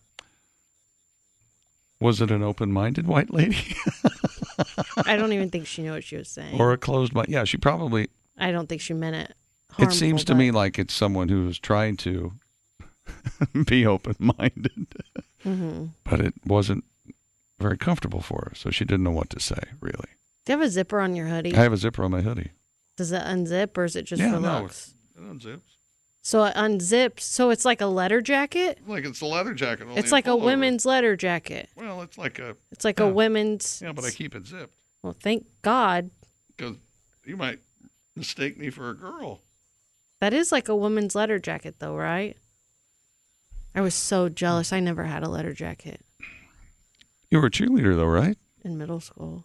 Was it an open-minded white lady?
I don't even think she knew what she was saying.
Or a closed-minded? Yeah, she probably.
I don't think she meant it.
It
harmful,
seems to
but-
me like it's someone who is trying to be open-minded,
Mhm.
but it wasn't very comfortable for her, so she didn't know what to say, really.
Do you have a zipper on your hoodie?
I have a zipper on my hoodie.
Does it unzip or is it just
Yeah,
for
no,
looks?
It unzips.
So it unzips. So it's like a letter jacket.
Like it's a leather jacket. only
It's like a
pullover.
women's letter jacket.
Well, it's like a.
It's like
Yeah.
a women's.
Yeah, but I keep it zipped
Well, thank God.
because you might mistake me for a girl.
That is like a women's letter jacket, though, right? I was so jealous. I never had a letter jacket
You were a cheerleader, though, right?
in middle school.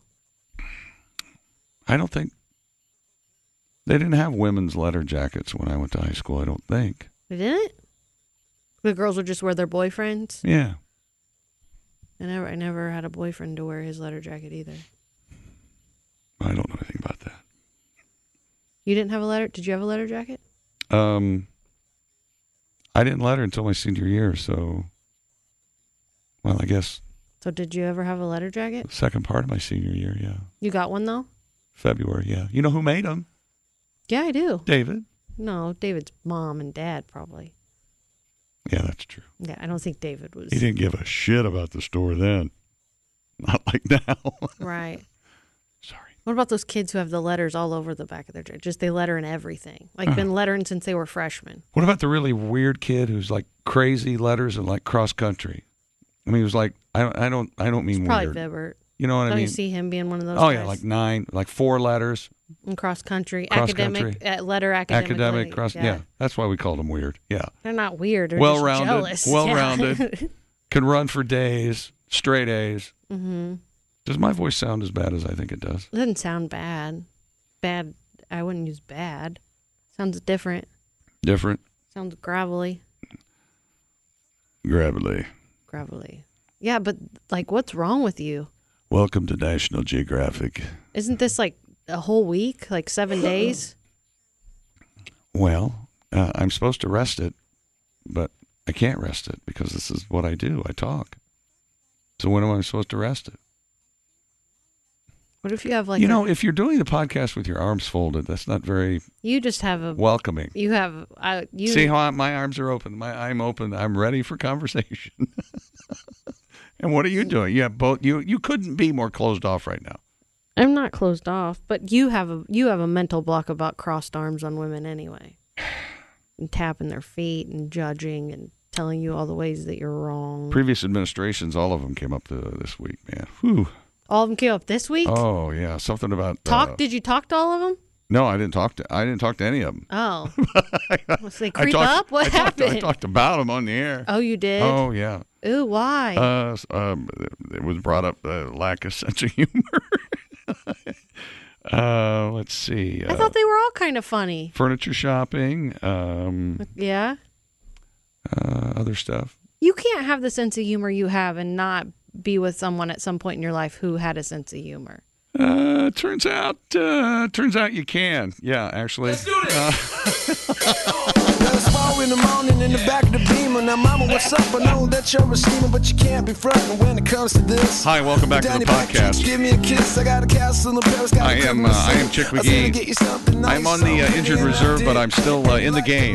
I don't think they didn't have women's leather jackets when I went to high school. I don't think.
They didn't. The girls would just wear their boyfriends.
Yeah.
I never, I never had a boyfriend to wear his letter jacket either.
I don't know anything about that.
You didn't have a letter? Did you have a letter jacket?
Um, I didn't letter until my senior year, so, well, I guess
So did you ever have a letter jacket?
the second part of my senior year, yeah.
You got one though?
February, yeah. You know who made them?
Yeah, I do.
David.
No, David's mom and dad probably.
Yeah, that's true.
Yeah, I don't think David was.
He didn't give a shit about the store then. Not like now.
Right.
Sorry.
What about those kids who have the letters all over the back of their jacket? Just they letter in everything. Like
Uh-huh.
been lettering since they were freshmen.
What about the really weird kid who's like crazy letters and like cross country? I mean, he was like, I don't, I don't, I don't mean
It's probably
weird.
Vibert.
You know what
Don't
I mean?
you see him being one of those
Oh
guys?
yeah, like nine, like four letters,
in cross country,
Cross
academic,
country.
Uh, letter academic,
academic
like,
cross. Yeah. that's why we called them weird. Yeah,
They're not weird. They're
Well-rounded,
just jealous.
well-rounded. can run for days, straight A's.
Mm-hmm.
Does my voice sound as bad as I think it does?
It doesn't sound bad. Bad. I wouldn't use bad. Sounds different.
Different?
Sounds gravelly.
Gravelly.
Gravelly. Yeah, but like, what's wrong with you?
Welcome to National Geographic.
Isn't this like a whole week? Like seven days?
Well, uh, I'm supposed to rest it, but I can't rest it because this is what I do. I talk. So when am I supposed to rest it?
What if you have like
you
a,
know, if you're doing the podcast with your arms folded, that's not very
you just have a
welcoming.
You have uh, you
See how I, my arms are open. My I'm open. I'm ready for conversation. And what are you doing? You have both. You you couldn't be more closed off right now.
I'm not closed off, but you have a you have a mental block about crossed arms on women anyway, and tapping their feet and judging and telling you all the ways that you're wrong.
Previous administrations, all of them came up to this week, man. Whew.
All of them came up this week.
Oh yeah, something about
talk.
Uh,
Did you talk to all of them?
No, I didn't talk to. I didn't talk to any of them.
Oh, was they
I
creep
talked,
up? What
I
happened?
Talked, I talked about them on the air.
Oh, you did.
Oh yeah.
Ooh, why?
Uh, um, it was brought up the lack of sense of humor. uh, let's see.
I
uh,
thought they were all kind of funny.
Furniture shopping. Um,
Yeah.
uh, other stuff.
You can't have the sense of humor you have and not be with someone at some point in your life who had a sense of humor.
Uh, turns out, uh, turns out you can. Yeah, actually.
Let's do this.
It's four in the morning in the back of the Beamer. Now, mama, what's up? I know that you're a steamer, but you can't be frontin' when it comes to this.
Hi, welcome back to the
Danny Patrick,
podcast.
give me a kiss. I got a castle in the Paris. Got
I am, uh, I am Chick McGee. I'm on the uh, injured reserve, but I'm still uh, in the game.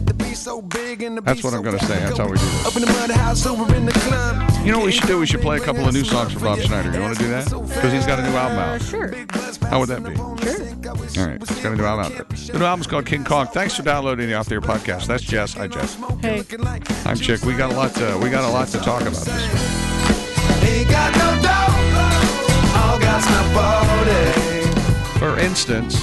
That's what I'm going to say. That's how we do this.
Up in the mud house, over in the club.
You know what we should do? We should play a couple of new songs from Rob Schneider. You want to do that? Because he's got a new album
Uh,
out.
sure.
How would that be?
Sure.
All right. He's got a new album out there. The new album's called King Kong. Thanks for downloading the Out There podcast. That's Jess. Hi, Jess.
Hey.
I'm Chick. We got a lot to, we got a lot to talk about this week.
Ain't got no dough, all got my body.
For instance,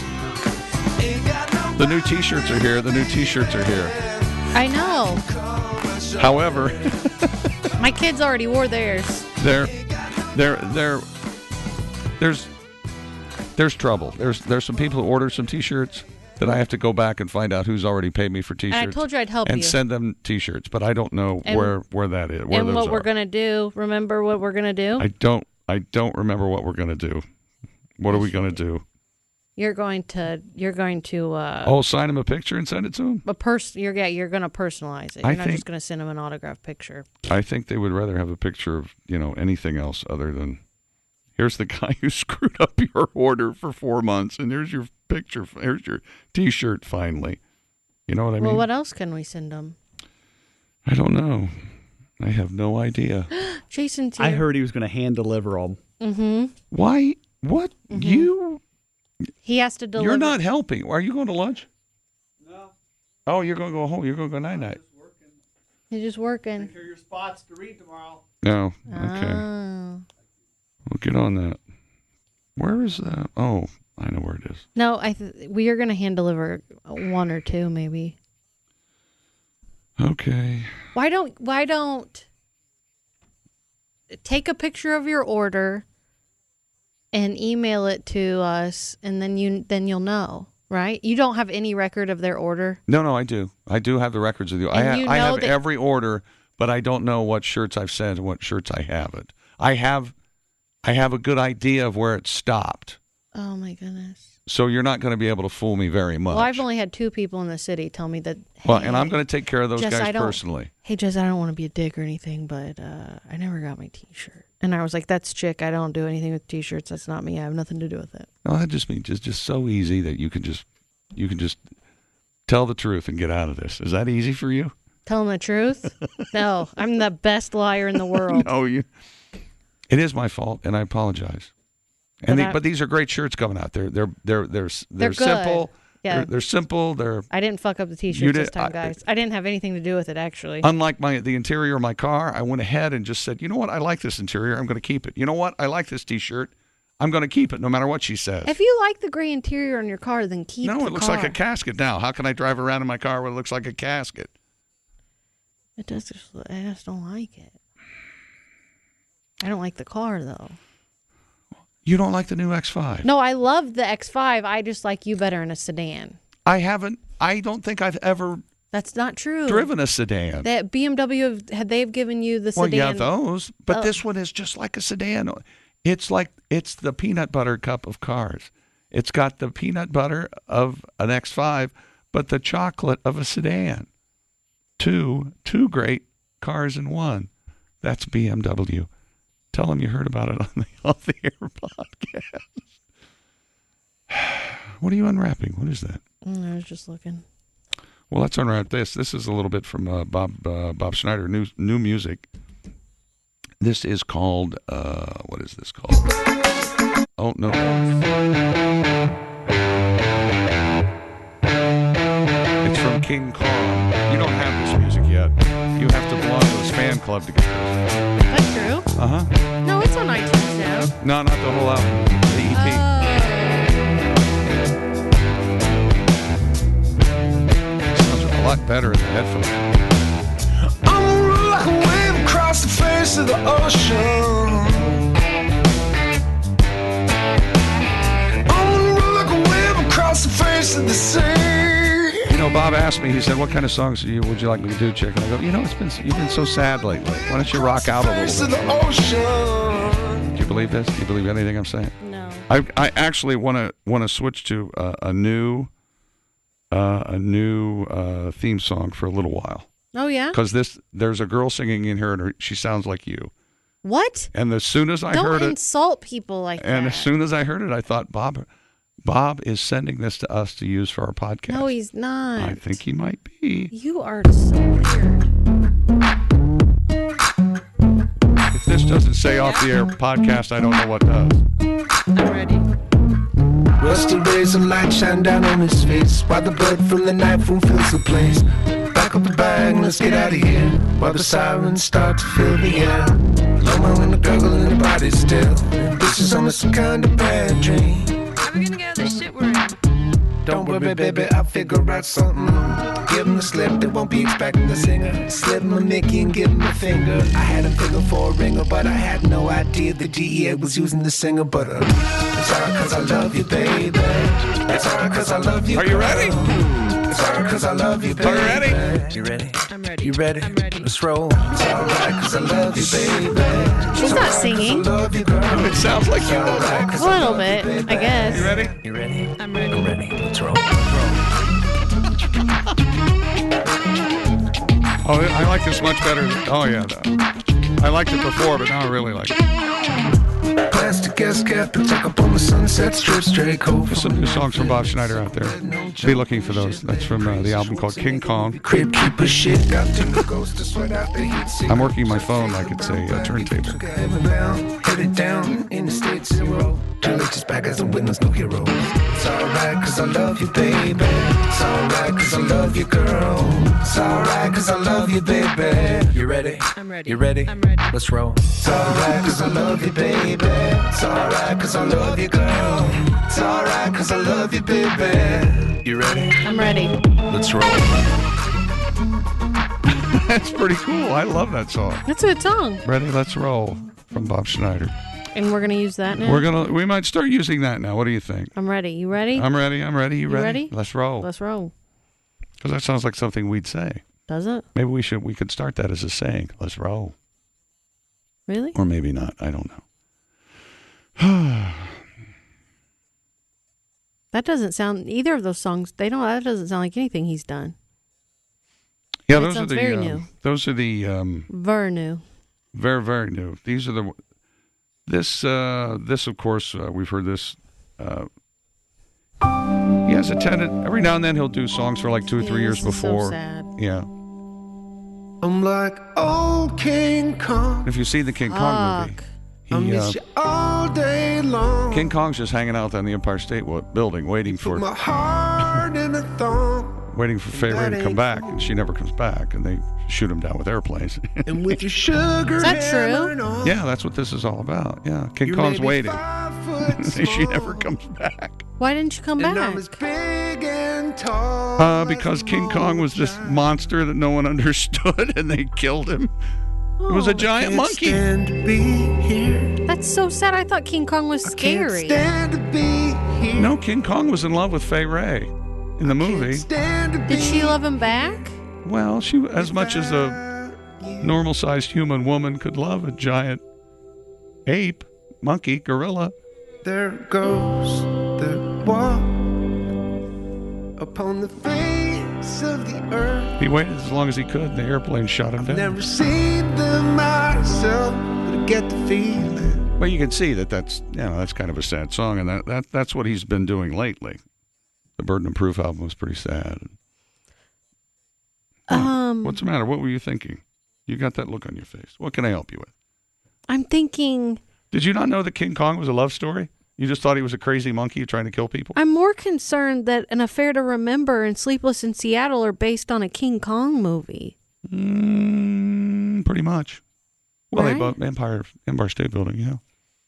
the new T-shirts are here. The new T-shirts are here.
I know.
However,
My kids already wore theirs.
there, there, there, there's, there's trouble. There's, there's some people who ordered some T-shirts that I have to go back and find out who's already paid me for T-shirts.
And I told you I'd help
and
you.
send them T-shirts, but I don't know
And-
where where that is. Where
and
those
what we're
are.
gonna do? Remember what we're gonna do?
I don't. I don't remember what we're gonna do. What are we gonna do?
You're going to. You're going to. Uh,
Oh, sign him a picture and send it to him.
a pers- You're yeah. You're gonna personalize it.
I
You're not
think-
just gonna send them an autographed picture.
I think they would rather have a picture of you know anything else other than. Here's the guy who screwed up your order for four months, and here's your picture. Here's your T-shirt. Finally, you know what I mean?
Well, what else can we send them?
I don't know. I have no idea.
Jason's here.
I heard he was going to hand deliver them.
Mm-hmm.
Why? What? You?
He has to deliver.
You're not helping. Are you going to lunch? No. Oh, you're going to go home. You're going to go night night.
He's just working.
Your spots to read tomorrow.
No. Okay.
Oh.
We'll get on that. Where is that? Oh, I know where it is.
No, I. Th- we are gonna hand deliver one or two, maybe.
Okay.
Why don't? Why don't? Take a picture of your order and email it to us, and then you then you'll know, right? You don't have any record of their order.
No, no, I do. I do have the records with you. I,
And
ha-
you
I
know
have
that-
every order, but I don't know what shirts I've sent and what shirts I haven't. I have, I have a good idea of where it stopped.
Oh my goodness.
So you're not going to be able to fool me very much.
Well, I've only had two people in the city tell me that. Hey,
Well, and I'm going to take care of those
Jess,
guys
I don't-
personally.
Hey, Jess, I don't want to be a dick or anything, but uh, I never got my T-shirt. And I was like, "That's Chick. I don't do anything with T-shirts. That's not me. I have nothing to do with it."
No, that just means just just so easy that you can just you can just tell the truth and get out of this. Is that easy for you?
Telling the truth? No, I'm the best liar in the world.
No, you. It is my fault, and I apologize. And
But
they,
I-
but these are great shirts coming out. They're they're they're they're they're,
They're good.
simple.
Yeah.
They're, they're simple. They're
I didn't fuck up the
You
T-shirts
did-
this time,
I-
guys. I didn't have anything to do with it, actually.
unlike my the interior of my car. I went ahead and just said, you know what? I like this interior. I'm going to keep it. You know what? I like this T-shirt. I'm going to keep it, no matter what she says.
If you like the gray interior on your car, then keep
no,
the
it looks
car.
like a casket now. How can I drive around in my car when it looks like a casket?
It does. Just, I just don't like it. I don't like the car, though.
You don't like the new X five?
No, I love the X five. I just like you better in a sedan.
I haven't. I don't think I've ever
That's not true.
driven a sedan.
That B M W, have, had they've given you the
well,
sedan.
yeah, those. But
Oh.
this one is just like a sedan. It's like it's the peanut butter cup of cars. It's got the peanut butter of an X five, but the chocolate of a sedan. Two, two great cars in one. That's B M W. Tell them you heard about it on the Off the Air podcast. What are you unwrapping? What is that?
Mm, I was just looking.
Well, let's unwrap this. This is a little bit from uh, Bob uh, Bob Schneider, new new music. This is called uh, what is this called? Oh no! It's from King Kong. You don't have this music yet. You have to belong to this fan club to get this.
That's true.
Uh huh.
No, it's on iTunes now.
No, not the whole album. The E P.
Oh.
Sounds a lot better in the headphones.
I'm like a wave across the face of the ocean. I'm like a wave across the face of the sea.
You know, Bob asked me. He said, "What kind of songs do you, would you like me to do, Chick?" And I go, "You know, it's been you've been so sad lately. Why don't you rock out a
Face
little
of
bit?"
the ocean.
Do you believe this? Do you believe anything I'm saying?
No.
I I actually want to want to switch to uh, a new uh, a new uh, theme song for a little while
Oh, yeah?
because this there's a girl singing in here and her, she sounds like you.
What?
And as soon as I
Don't
heard it,
insult people like
and
that.
as soon as I heard it, I thought Bob Bob is sending this to us to use for our podcast.
No, he's not.
I think he might be.
You are so weird.
If this doesn't say off the air podcast, I don't know what does.
I'm ready.
Rusty rays of light shine down on his face while the blood from the knife wound fills the place. Back up the bag, let's get out of here while the sirens start to fill the air. Lomo and the gurgle and the body still. This is almost some kind of bad dream.
How we gonna get out of this shit we're in?
Don't worry, baby, I'll figure out something. Give him the slip, they won't be expecting the singer. Slip him a Mickey and give him a finger. I had a finger for a ringer, but I had no idea the D E A was using the singer. But uh, it's alright cause I love you, baby. It's alright cause I love you.
Are you ready?
It's alright cause I love you, baby.
Are you ready?
You ready?
I'm ready.
You ready?
I'm ready.
Let's roll. It's alright cause I love you, baby.
She's not singing.
I love you, girl.
It sounds like you.
Alright, 'cause
A
I
little
love you,
bit, I
baby.
guess.
You ready?
You ready?
I'm ready.
I'm ready. Let's roll.
Oh, I like this much better. Oh yeah, no. I liked it before, but now I really like it.
Plastic gas cap and tuck up on the Sunset Strip, straight cold.
There's some new songs from Bob Schneider out there. Be looking for those. That's from uh, the album called King Kong.
Crib keeper shit. Got to ghost to sweat out the heat.
I'm working my phone like it's a uh, turntable.
Headed down in the state zero. Turn just back as a witness, no hero. It's alright cause I love you, baby. It's alright cause I love you, girl. It's alright cause I love you, baby. You ready?
I'm ready.
You ready?
I'm ready.
Let's roll. It's alright cause I love you, baby. It's alright cause I love you, girl. It's alright cause I love you, baby. You ready?
I'm ready.
Let's roll.
That's pretty cool. I love that song.
That's a good song.
Ready? Let's roll from Bob Schneider.
And we're going to use that now?
We're gonna. We might start using that now. What do you think?
I'm ready. You ready?
I'm ready. I'm ready. You
You
ready?
ready?
Let's roll.
Let's roll.
Because that sounds like something we'd say.
Does it?
Maybe we should. We could start that as a saying. Let's roll.
Really?
Or maybe not. I don't know.
That doesn't sound, either of those songs, they don't, that doesn't sound like anything he's done.
Yeah,
That
those are
sounds
the.
very
um,
new.
Those are the. Um,
Very new.
very very new. These are the. This uh, this of course uh, we've heard this. Uh, he has attended every now and then. He'll do songs for like two or three
Yeah,
years
this is so
before.
sad.
Yeah.
I'm like old King Kong.
If you see the King Kong
Fuck.
I
movie, he,
miss
uh,
you all day long.
King Kong's just hanging out on the Empire State Wa- Building, waiting
Put
for
my heart in a thong.
waiting for Fay Ray to come back, and she never comes back, and they shoot him down with airplanes.
And with your sugar
Is that true?
hammering on.
Yeah, that's what this is all about. Yeah, King
You're
Kong's
maybe
waiting.
five foot
And she
small.
never comes back.
Why didn't you come
And
back?
I'm as big and tall.
Uh,
as
because
a
King Kong was this
mountain.
monster that no one understood, and they killed him. It was a giant
Can't
monkey.
stand to be here.
That's so sad. I thought King Kong was scary.
Can't stand to be here.
No, King Kong was in love with Fay Ray in the movie.
Stand to
Did
be
she love him back?
Well, she, as much as a normal-sized human woman could love a giant ape, monkey, gorilla.
There goes the walk upon the face of the earth.
He waited as long as he could, and the airplane shot him down.
Never seen them myself, but I get the feeling.
But you can see that that's, you know, that's kind of a sad song, and that, that that's what he's been doing lately. The Burden of Proof album was pretty sad.
Um,
What's the matter? What were you thinking? You got that look on your face. What can I help you with?
I'm thinking.
Did you not know that King Kong was a love story? You just thought he was a crazy monkey trying to kill people?
I'm more concerned that An Affair to Remember and Sleepless in Seattle are based on a King Kong movie.
Mm, pretty much. Well,
Right?
they both Empire Empire State Building, yeah.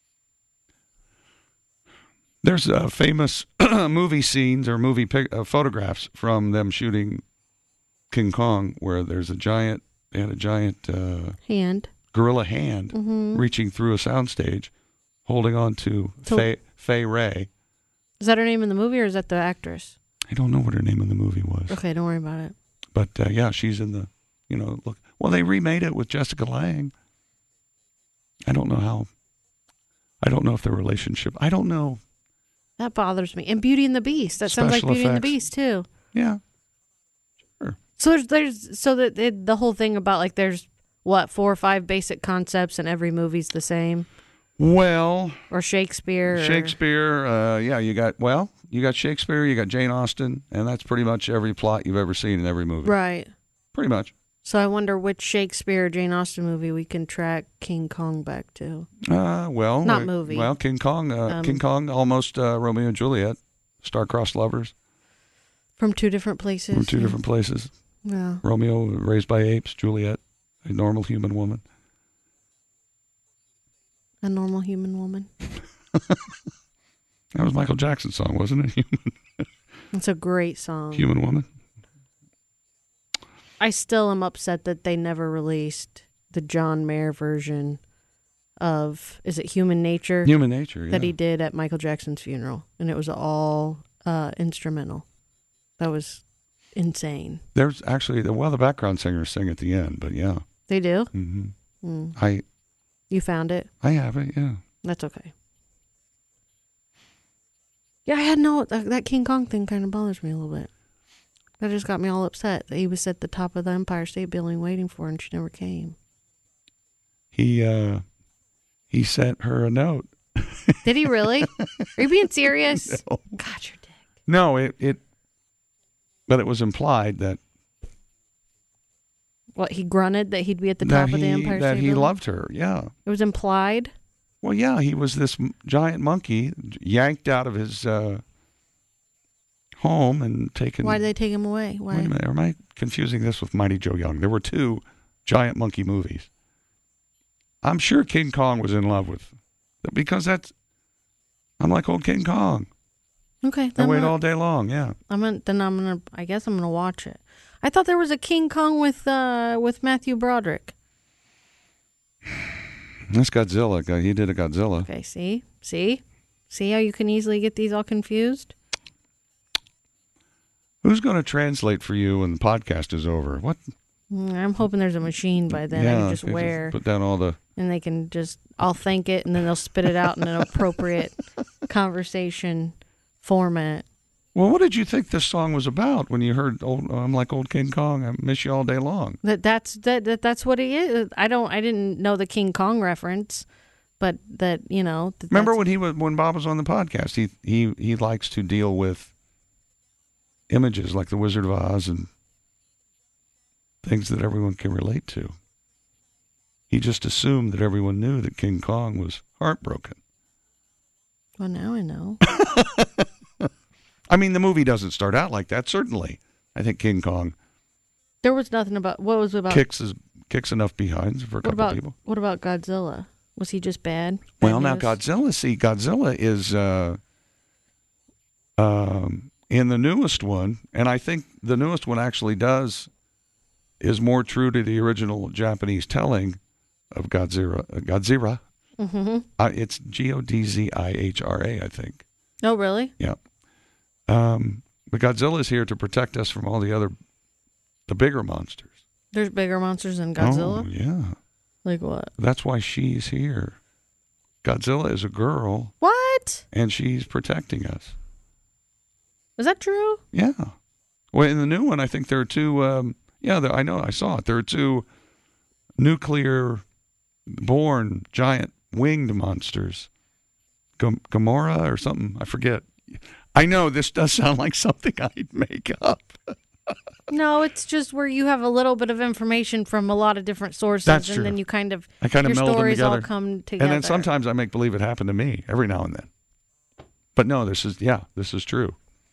There's uh, famous movie scenes or movie pic- uh, photographs from them shooting King Kong, where there's a giant, they had a giant uh,
Hand.
gorilla hand
Mm-hmm.
reaching through a soundstage, holding on to
So-
Fay, Fay Ray.
Is that her name in the movie or is that the actress?
I don't know what her name in the movie was,
Okay, don't worry about it.
but uh, yeah, she's in the, you know, look. Well, they remade it with Jessica Lange. I don't know how. I don't know if their relationship. I don't know.
That bothers me. And Beauty and the Beast. That sounds like
Special
Beauty and the
effects.
Beast too.
Yeah.
So there's, there's so that it, the whole thing about like there's what four or five basic concepts and every movie's the same,
Well,
or Shakespeare. Or,
Shakespeare. Uh, yeah, you got well, you got Shakespeare, you got Jane Austen, and that's pretty much every plot you've ever seen in every movie.
Right.
Pretty much.
So I wonder which Shakespeare or Jane Austen movie we can track King Kong back to.
Uh, well,
Not
uh,
movie.
Well, King Kong. Uh,
Um,
King Kong, almost uh, Romeo and Juliet, star-crossed lovers
From two different places.
from two
yeah.
different places.
Yeah.
Romeo raised by apes, Juliet, a normal human woman.
A normal human woman.
That was Michael Jackson's song, wasn't it? Human,
It's a great song.
human woman.
I still am upset that they never released the John Mayer version of, is it Human Nature?
Human nature. Yeah.
That he did at Michael Jackson's funeral. And it was all uh, instrumental. That was insane.
There's actually well, the background singers sing at the end, but yeah.
They do?
hmm
Mm.
I
You found it?
I have it. Yeah.
That's okay. Yeah, I had no, that, that King Kong thing kind of bothers me a little bit. That just got me all upset that he was at the top of the Empire State Building waiting for her and she never came.
He uh, he sent her a note.
Did he really? Are you being serious?
No.
God, you're dick.
No, it it. But it was implied that
What, he grunted that he'd be at the
that
top of the
he
Empire
that
State
he
Building?
loved her. Yeah.
It was implied?
Well, yeah, he was this m- giant monkey yanked out of his uh, home and taken.
Why did they take him away? Why?
Wait a minute, am I confusing this with Mighty Joe Young? There were two giant monkey movies. I'm sure King Kong was in love with, because that's. I'm like old King Kong.
Okay,
I
then
wait
I'm gonna,
all day long. Yeah.
I'm gonna, then I'm gonna. I guess I'm gonna watch it. I thought there was a King Kong with uh with Matthew Broderick.
That's Godzilla. Go- He did a Godzilla.
Okay, see, see, see how you can easily get these all confused.
Who's going to translate for you when the podcast is over? What?
Mm, I'm hoping there's a machine by then I can just
they
wear,
put down all the.
and they can just. I'll thank it, and then they'll spit it out in an appropriate conversation format.
Well, what did you think this song was about when you heard old, I'm like old King Kong, I miss you all day long?
That that's that, that that's what it is. I don't. I didn't know the King Kong reference, but that you know. That
Remember
that's-
when he was when Bob was on the podcast? He he he likes to deal with images like the Wizard of Oz and things that everyone can relate to. He just assumed that everyone knew that King Kong was heartbroken.
Well, now I know.
I mean, the movie doesn't start out like that. Certainly, I think King Kong
There was nothing about what was about.
kicks his, kicks enough behinds for a
what
couple
about
people.
what about Godzilla? Was he just bad?
Well,
Bad
now
news?
Godzilla. See, Godzilla is uh, um, in the newest one, and I think the newest one actually does is more true to the original Japanese telling of Godzilla. Uh, Godzilla.
Mm-hmm.
Uh, it's G O D Z I H R A, I think.
Oh, really?
Yeah. Um, but Godzilla is here to protect us from all the other, the bigger monsters.
There's bigger monsters than Godzilla?
Oh, yeah.
Like what?
That's why she's here. Godzilla is a girl,
What?
and she's protecting us.
Is that true?
Yeah. Well, in the new one, I think there are two. Um, yeah, there, I know. I saw it. There are two nuclear-born giant winged monsters. Gam- Gamora or something. I forget. I know this does sound like something I'd make up.
No, it's just where you have a little bit of information from a lot of different sources,
That's
and
true.
then you kind of
I kind of
your
meld them
stories all
together.
come together.
And then sometimes I make believe it happened to me every now and then. But no, this is, yeah, this is true.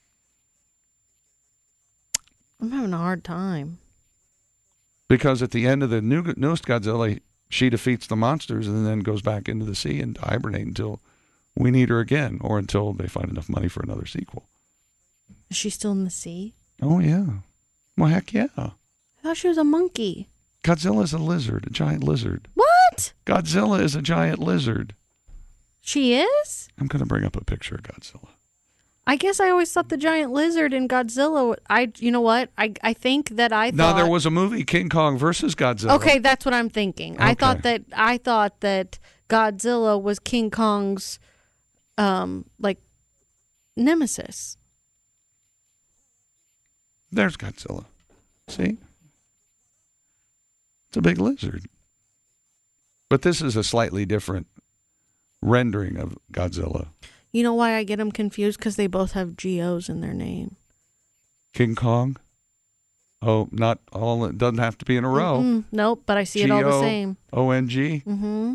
I'm having a hard time.
Because at the end of the new, newest Godzilla, she defeats the monsters and then goes back into the sea and hibernate until we need her again, or until they find enough money for another sequel.
Is she still in the sea?
Oh, yeah. Well, heck yeah.
I thought she was a monkey.
Godzilla is a lizard, a giant lizard.
What?
Godzilla is a giant lizard.
She is?
I'm going to bring up a picture of Godzilla.
I guess I always thought the giant lizard in Godzilla. I, you know what? I, I think that I thought.
Now there was a movie, King Kong versus Godzilla.
Okay, that's what I'm thinking. I
Okay.
thought that I thought that Godzilla was King Kong's, um, like, nemesis.
There's Godzilla. See? It's a big lizard. But this is a slightly different rendering of Godzilla.
You know why I get them confused? Because they both have G O's in their name.
King Kong. Oh, not all. It doesn't have to be in a row.
Mm-mm, nope, but I see it all the same.
O N G.
Mm-hmm.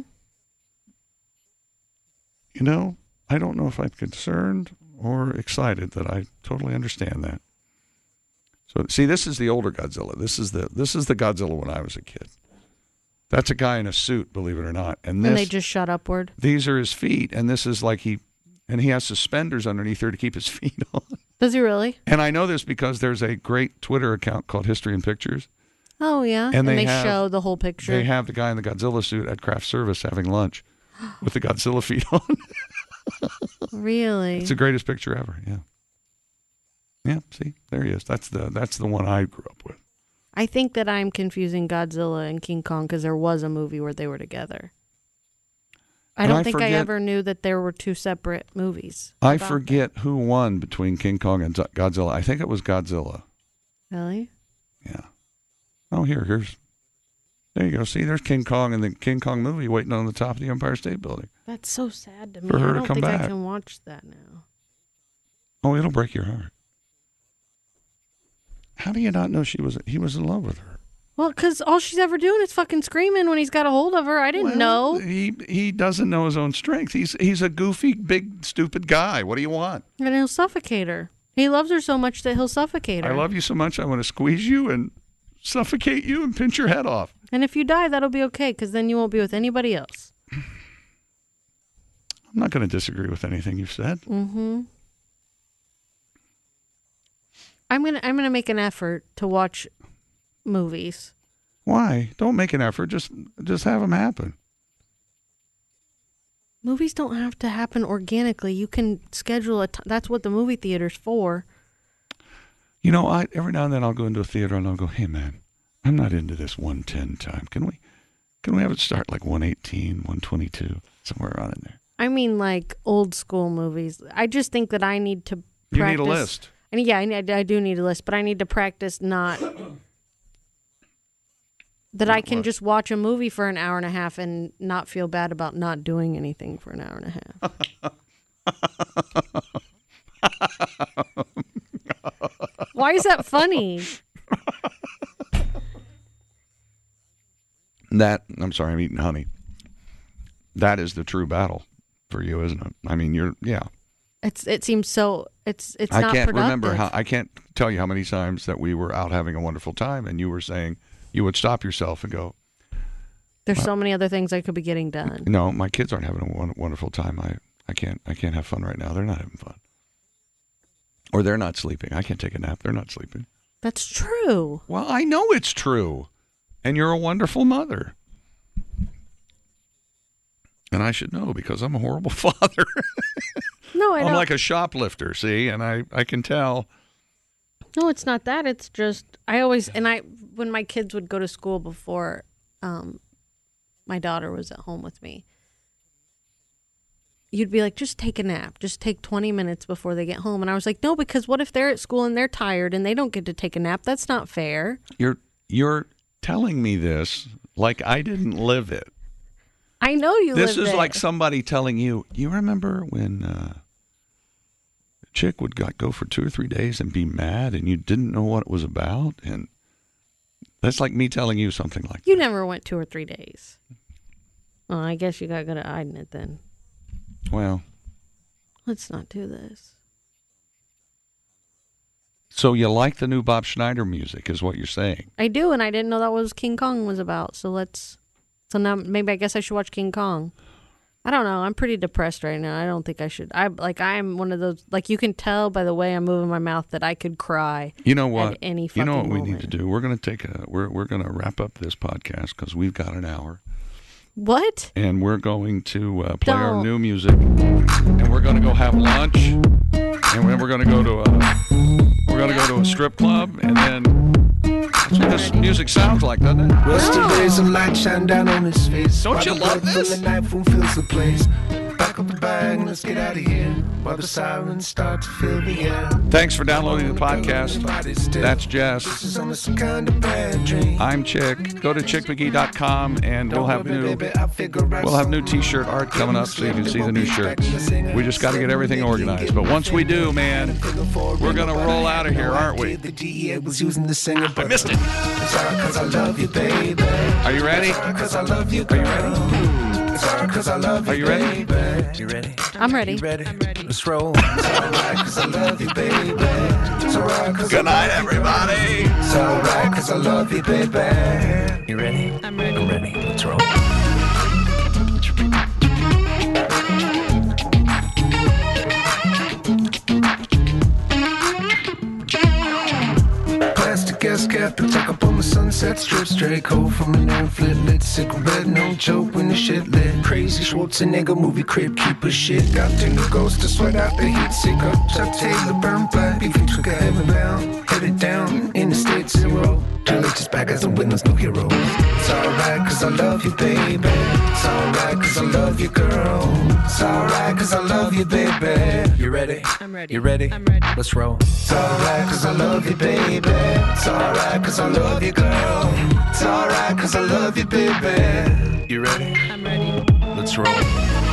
You know, I don't know if I'm concerned or excited that I totally understand that. So, see, this is the older Godzilla. This is the this is the Godzilla when I was a kid. That's a guy in a suit, believe it or not. And this,
And they just shot upward.
these are his feet, and this is like he, and he has suspenders underneath there to keep his feet on.
Does he really?
And I know this because there's a great Twitter account called History and Pictures.
Oh, yeah.
And
And,
they
they,
have-
show the whole picture.
They have the guy in the Godzilla suit at craft service having lunch with the Godzilla feet on.
Really?
It's the greatest picture ever. Yeah. Yeah. See, there he is. That's the that's the one I grew up with.
I think that I'm confusing Godzilla and King Kong because there was a movie where they were together. I
And
don't
I
think I
forget-
ever knew that there were two separate movies.
I
about
forget who won between King Kong and Z- Godzilla. I think it was Godzilla.
that. Really?
Yeah. Oh, here, here's. There you go. See, there's King Kong in the King Kong movie waiting on the top of the Empire State Building.
That's so sad to me.
For her
I
to
don't
come
think
back.
I can watch that now.
Oh, it'll break your heart. How do you not know she was? He was in love with her.
Well, because all she's ever doing is fucking screaming when he's got a hold of her. I didn't
Well,
know.
He he doesn't know his own strength. He's he's a goofy, big, stupid guy. What do you want?
And he'll suffocate her. He loves her so much that he'll suffocate her.
I love you so much. I want to squeeze you and suffocate you and pinch your head off.
And if you die, that'll be okay because then you won't be with anybody else.
I'm not going to disagree with anything you've said.
Mm-hmm. I'm gonna I'm gonna make an effort to watch movies.
Why? Don't make an effort. Just just have them happen.
Movies don't have to happen organically. You can schedule a. T- that's what the movie theater's for.
You know, I every now and then I'll go into a theater and I'll go, "Hey, man, I'm not into this one ten time. Can we, can we have it start like one eighteen, one twenty-two, somewhere around in there?"
I mean, like old school movies. I just think that I need to.
You
Practice.
need a list.
I mean, yeah, I, need, I do need a list, but I need to practice not that I can
what?
just watch a movie for an hour and a half and not feel bad about not doing anything for an hour and a half. Why is that funny?
That I'm sorry, I'm eating honey. That is the true battle for you, isn't it? I mean, you're yeah.
It's it seems so it's it's
I
not
can't
productive.
remember how I can't tell you how many times that we were out having a wonderful time and you were saying you would stop yourself and go,
There's so many other things I could be getting done.
"No, my kids aren't having a won- wonderful time. I I can't I can't have fun right now. They're not having fun." Or they're not sleeping. I can't take a nap. They're not sleeping.
That's true.
Well, I know it's true. And you're a wonderful mother. And I should know because I'm a horrible father.
No, I
I'm
don't.
like a shoplifter, see, and I, I can tell.
No, it's not that. It's just I always and I when my kids would go to school before um, my daughter was at home with me, you'd be like, just take a nap. Just take twenty minutes before they get home. And I was like, no, because what if they're at school and they're tired and they don't get to take a nap? That's not fair.
You're you're telling me this like I didn't live it.
I know you
This
live
is
it.
like somebody telling you, you remember when uh, a chick would got, go for two or three days and be mad and you didn't know what it was about? And that's like me telling you something like
You
that.
never went two or three days. Well, I guess you got good at hiding it then.
Well,
Let's not do this.
so you like the new Bob Schneider music is what you're saying.
I do, and I didn't know that was King Kong was about. So let's. So now maybe I guess I should watch King Kong. I don't know. I'm pretty depressed right now. I don't think I should. I like. I'm one of those. Like you can tell by the way I'm moving my mouth that I could cry.
You know what?
At any
you know what
fucking
we need
moment.
to do? We're going to take a we're we're going to wrap up this podcast because we've got an hour,
What?
and we're going to uh, play our
Don't.
new music, and we're going to go have lunch, and then we're going to go to a we're going to go to a strip club, and then that's what this music sounds like, doesn't it?
Rusty rays of light shine down on his face.
Don't you
While the
love
blood
this?
from the knife wound fills the place. Back up the bag and let's get out of here. While the sirens start to fill the air.
Thanks for downloading the podcast. That's
This
Jess.
is almost some kind of bad dream.
I'm Chick. Go to chick mcgee dot com and we'll have new we'll have new t-shirt art coming up so you can see the new shirts. We just got to get everything organized. But once we do, man, we're gonna roll out of here, aren't we?
The D E A was using the singer,
I missed it.
It's all 'cause I love you, baby.
Are you ready?
Cause I love you, girl. It's all 'cause I love you,
Are you ready?
baby. You ready?
I'm ready.
You ready?
I'm ready.
Let's roll. It's alright 'cause I love you, baby. It's alright 'cause
Good night, everybody.
It's alright 'cause I love you, baby. You ready?
I'm ready.
I'm ready. Let's roll. Plastic gas cap to tuck up on the sunset strip. Straight cold from an airflit. Lit cigarette, no joke when the shit lit. Crazy Schwarzenegger movie crib keeper shit. Got two new ghosts to sweat out the heat. Sick up Chuck Taylor, burn black. Beefy took a heaven bound. Headed down in the state zero. Two latest back as a winner's no hero. It's alright 'cause I love you, baby. It's alright 'cause I love you, girl. It's alright 'cause I love you, baby. You ready?
I'm ready.
You ready?
I'm ready.
Let's roll. It's alright 'cause I love you, baby. It's alright 'cause I love you, girl. It's alright 'cause I love you, baby. You ready?
I'm ready.
Let's roll.